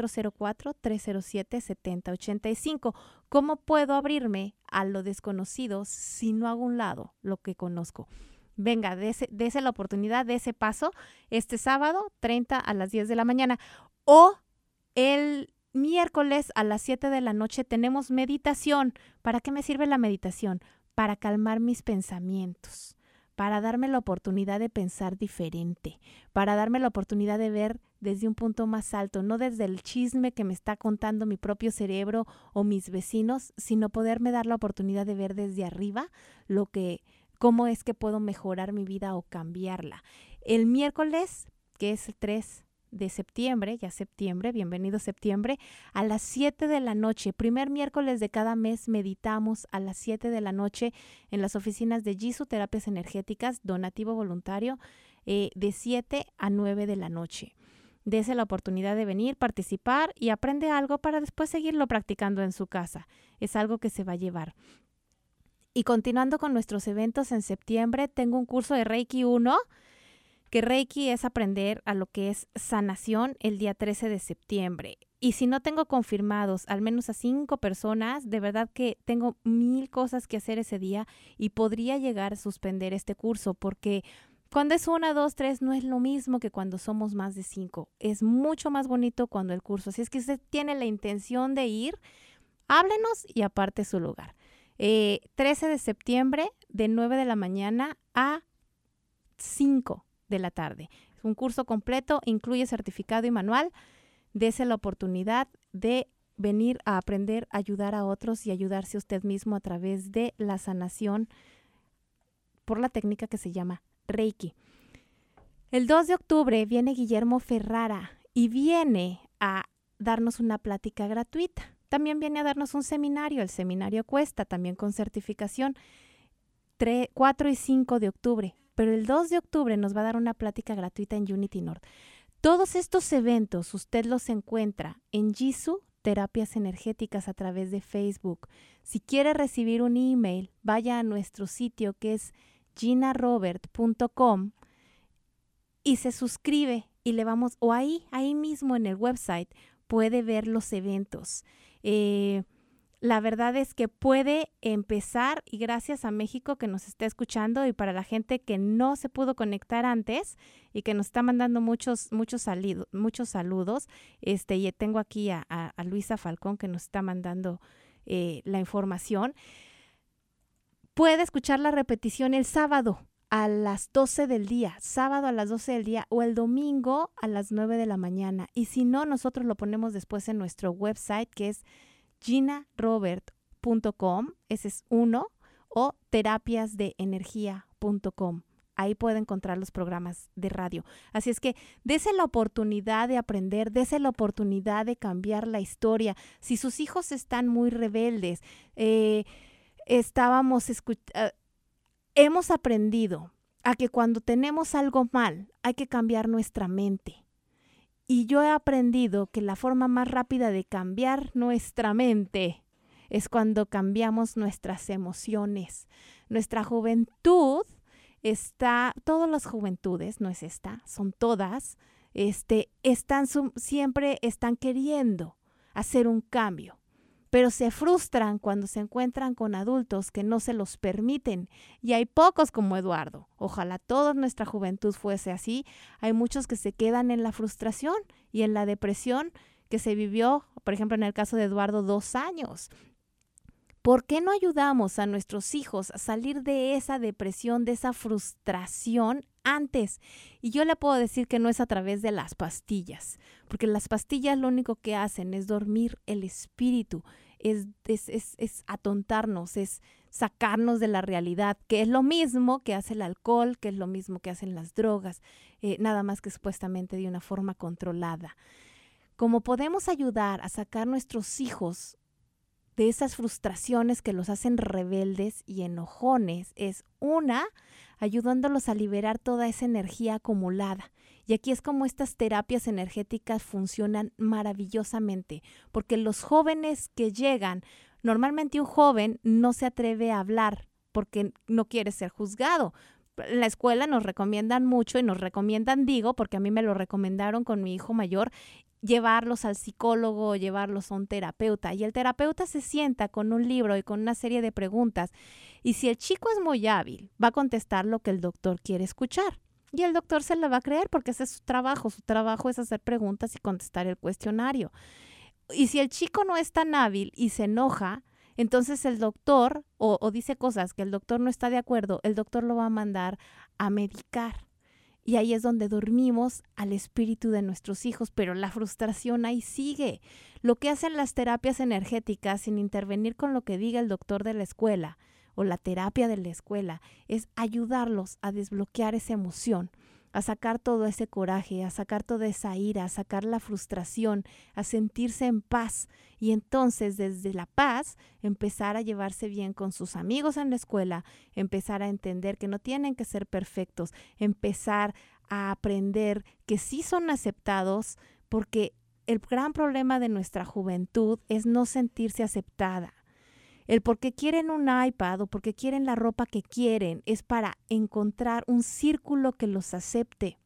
404-307-7085. ¿Cómo puedo abrirme a lo desconocido si no hago a un lado lo que conozco? Venga, dese la oportunidad, de ese paso este sábado 30 a las 10 de la mañana. O el miércoles a las 7 de la noche tenemos meditación. ¿Para qué me sirve la meditación? Para calmar mis pensamientos, para darme la oportunidad de pensar diferente, para darme la oportunidad de ver desde un punto más alto, no desde el chisme que me está contando mi propio cerebro o mis vecinos, sino poderme dar la oportunidad de ver desde arriba cómo es que puedo mejorar mi vida o cambiarla. El miércoles, que es el 3 de septiembre, ya septiembre, bienvenido septiembre, a las 7 de la noche, primer miércoles de cada mes, meditamos a las 7 de la noche en las oficinas de Jisu Terapias Energéticas, donativo voluntario, de 7 a 9 de la noche. Dese la oportunidad de venir, participar y aprende algo para después seguirlo practicando en su casa. Es algo que se va a llevar. Y continuando con nuestros eventos en septiembre, tengo un curso de Reiki 1, que Reiki es aprender a lo que es sanación el día 13 de septiembre. Y si no tengo confirmados al menos a 5 personas, de verdad que tengo 1000 cosas que hacer ese día y podría llegar a suspender este curso porque cuando es 1, 2, 3 no es lo mismo que cuando somos más de 5. Es mucho más bonito cuando el curso. Si es que usted tiene la intención de ir, háblenos y aparte su lugar. 13 de septiembre de 9 de la mañana a 5 de la tarde. Es un curso completo, incluye certificado y manual. Dese la oportunidad de venir a aprender a ayudar a otros y ayudarse a usted mismo a través de la sanación por la técnica que se llama Reiki. El 2 de octubre viene Guillermo Ferrara y viene a darnos una plática gratuita. También viene a darnos un seminario. El seminario cuesta, también con certificación, 4 y 5 de octubre. Pero el 2 de octubre nos va a dar una plática gratuita en Unity North. Todos estos eventos usted los encuentra en Jisu Terapias Energéticas a través de Facebook. Si quiere recibir un email, vaya a nuestro sitio que es ginarobert.com y se suscribe y le vamos, o ahí mismo en el website puede ver los eventos. La verdad es que puede empezar y gracias a México que nos está escuchando y para la gente que no se pudo conectar antes y que nos está mandando muchos saludos. Y tengo aquí a Luisa Falcón que nos está mandando la información. Puede escuchar la repetición el sábado a las 12 del día, sábado a las 12 del día o el domingo a las 9 de la mañana. Y si no, nosotros lo ponemos después en nuestro website que es ginarobert.com, ese es uno, o terapiasdeenergia.com. Ahí puede encontrar los programas de radio. Así es que dese la oportunidad de aprender, dese la oportunidad de cambiar la historia. Si sus hijos están muy rebeldes, hemos aprendido a que cuando tenemos algo mal hay que cambiar nuestra mente. Y yo he aprendido que la forma más rápida de cambiar nuestra mente es cuando cambiamos nuestras emociones. Nuestra juventud todas las juventudes, no es esta, son todas, siempre están queriendo hacer un cambio, pero se frustran cuando se encuentran con adultos que no se los permiten. Y hay pocos como Eduardo. Ojalá toda nuestra juventud fuese así. Hay muchos que se quedan en la frustración y en la depresión que se vivió, por ejemplo, en el caso de Eduardo, 2 años. ¿Por qué no ayudamos a nuestros hijos a salir de esa depresión, de esa frustración antes? Y yo le puedo decir que no es a través de las pastillas, porque las pastillas lo único que hacen es dormir el espíritu, es atontarnos, es sacarnos de la realidad, que es lo mismo que hace el alcohol, que es lo mismo que hacen las drogas, nada más que supuestamente de una forma controlada. ¿Cómo podemos ayudar a sacar a nuestros hijos de esas frustraciones que los hacen rebeldes y enojones? Es ayudándolos a liberar toda esa energía acumulada. Y aquí es como estas terapias energéticas funcionan maravillosamente, porque los jóvenes que llegan, normalmente un joven no se atreve a hablar porque no quiere ser juzgado. En la escuela nos recomiendan mucho y nos recomiendan, porque a mí me lo recomendaron con mi hijo mayor, llevarlos al psicólogo, llevarlos a un terapeuta. Y el terapeuta se sienta con un libro y con una serie de preguntas. Y si el chico es muy hábil, va a contestar lo que el doctor quiere escuchar. Y el doctor se la va a creer porque ese es su trabajo. Su trabajo es hacer preguntas y contestar el cuestionario. Y si el chico no es tan hábil y se enoja, entonces el doctor, o dice cosas que el doctor no está de acuerdo, el doctor lo va a mandar a medicar. Y ahí es donde dormimos al espíritu de nuestros hijos, pero la frustración ahí sigue. Lo que hacen las terapias energéticas, sin intervenir con lo que diga el doctor de la escuela o la terapia de la escuela, es ayudarlos a desbloquear esa emoción, a sacar todo ese coraje, a sacar toda esa ira, a sacar la frustración, a sentirse en paz. Y entonces, desde la paz, empezar a llevarse bien con sus amigos en la escuela, empezar a entender que no tienen que ser perfectos, empezar a aprender que sí son aceptados, porque el gran problema de nuestra juventud es no sentirse aceptada. El porque quieren un iPad o porque quieren la ropa que quieren es para encontrar un círculo que los acepte.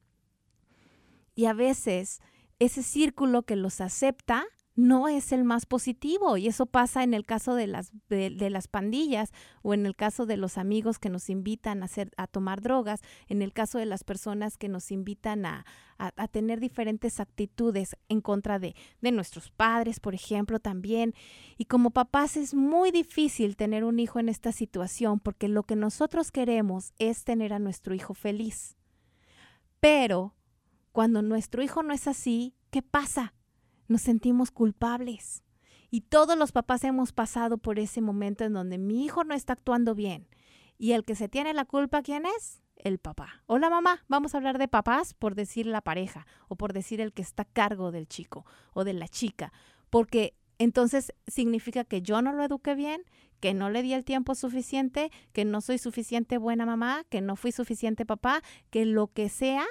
Y a veces ese círculo que los acepta no es el más positivo, y eso pasa en el caso de las pandillas, o en el caso de los amigos que nos invitan a tomar drogas, en el caso de las personas que nos invitan a tener diferentes actitudes en contra de nuestros padres, por ejemplo, también. Y como papás es muy difícil tener un hijo en esta situación, porque lo que nosotros queremos es tener a nuestro hijo feliz. Pero cuando nuestro hijo no es así, ¿qué pasa? Nos sentimos culpables. Y todos los papás hemos pasado por ese momento en donde mi hijo no está actuando bien. Y el que se tiene la culpa, ¿quién es? El papá o la mamá. Vamos a hablar de papás por decir la pareja o por decir el que está a cargo del chico o de la chica. Porque entonces significa que yo no lo eduqué bien, que no le di el tiempo suficiente, que no soy suficiente buena mamá, que no fui suficiente papá, que lo que sea.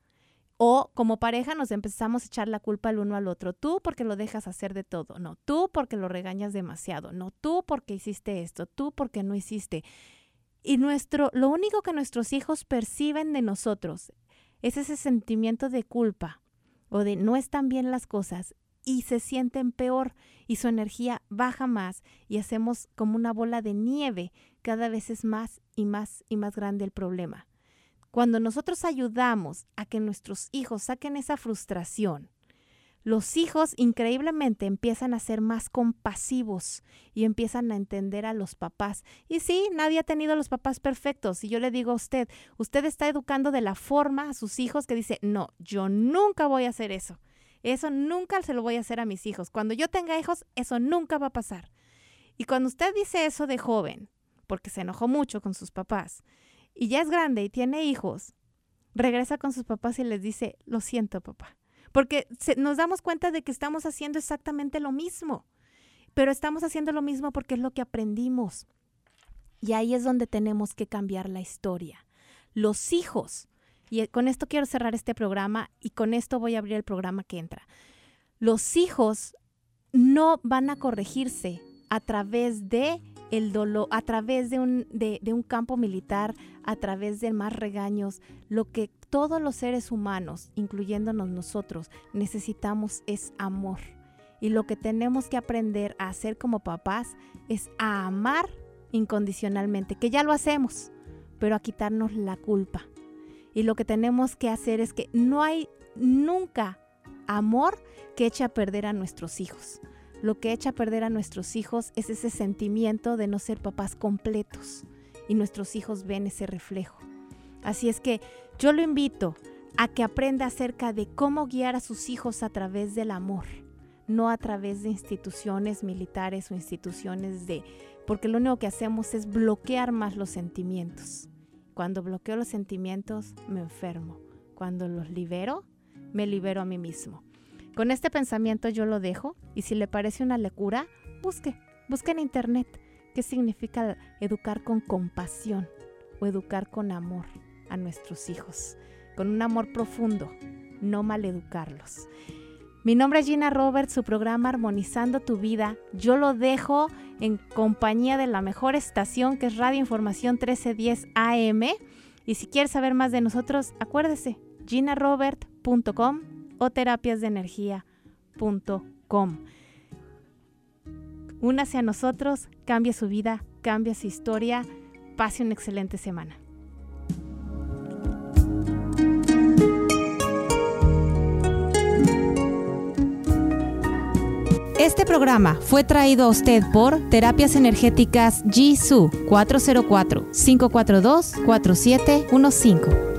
O como pareja nos empezamos a echar la culpa el uno al otro. Tú porque lo dejas hacer de todo. No, tú porque lo regañas demasiado. No, tú porque hiciste esto. Tú porque no hiciste. Y lo único que nuestros hijos perciben de nosotros es ese sentimiento de culpa o de no están bien las cosas, y se sienten peor y su energía baja más y hacemos como una bola de nieve. Cada vez es más y más y más grande el problema. Cuando nosotros ayudamos a que nuestros hijos saquen esa frustración, los hijos increíblemente empiezan a ser más compasivos y empiezan a entender a los papás. Y sí, nadie ha tenido a los papás perfectos. Y yo le digo a usted está educando de la forma a sus hijos que dice, no, yo nunca voy a hacer eso. Eso nunca se lo voy a hacer a mis hijos. Cuando yo tenga hijos, eso nunca va a pasar. Y cuando usted dice eso de joven, porque se enojó mucho con sus papás, y ya es grande y tiene hijos, regresa con sus papás y les dice, lo siento, papá. Porque nos damos cuenta de que estamos haciendo exactamente lo mismo, pero estamos haciendo lo mismo porque es lo que aprendimos. Y ahí es donde tenemos que cambiar la historia. Los hijos, y con esto quiero cerrar este programa y con esto voy a abrir el programa que entra. Los hijos no van a corregirse a través de el dolor, a través de un campo militar, a través de más regaños. Lo que todos los seres humanos, incluyéndonos nosotros, necesitamos es amor. Y lo que tenemos que aprender a hacer como papás es a amar incondicionalmente, que ya lo hacemos, pero a quitarnos la culpa. Y lo que tenemos que hacer es que no hay nunca amor que eche a perder a nuestros hijos. Lo que echa a perder a nuestros hijos es ese sentimiento de no ser papás completos, y nuestros hijos ven ese reflejo. Así es que yo lo invito a que aprenda acerca de cómo guiar a sus hijos a través del amor, no a través de instituciones militares o instituciones porque lo único que hacemos es bloquear más los sentimientos. Cuando bloqueo los sentimientos, me enfermo. Cuando los libero, me libero a mí mismo. Con este pensamiento yo lo dejo, y si le parece una locura, busque en internet qué significa educar con compasión o educar con amor a nuestros hijos, con un amor profundo, no maleducarlos. Mi nombre es Gina Roberts, su programa Armonizando tu Vida. Yo lo dejo en compañía de la mejor estación, que es Radio Información 1310 AM. Y si quieres saber más de nosotros, acuérdese, ginarobert.com o terapiasdeenergia.com. Únase a nosotros, cambie su vida, cambie su historia. Pase una excelente semana. Este programa fue traído a usted por Terapias Energéticas Jisoo 404-542-4715.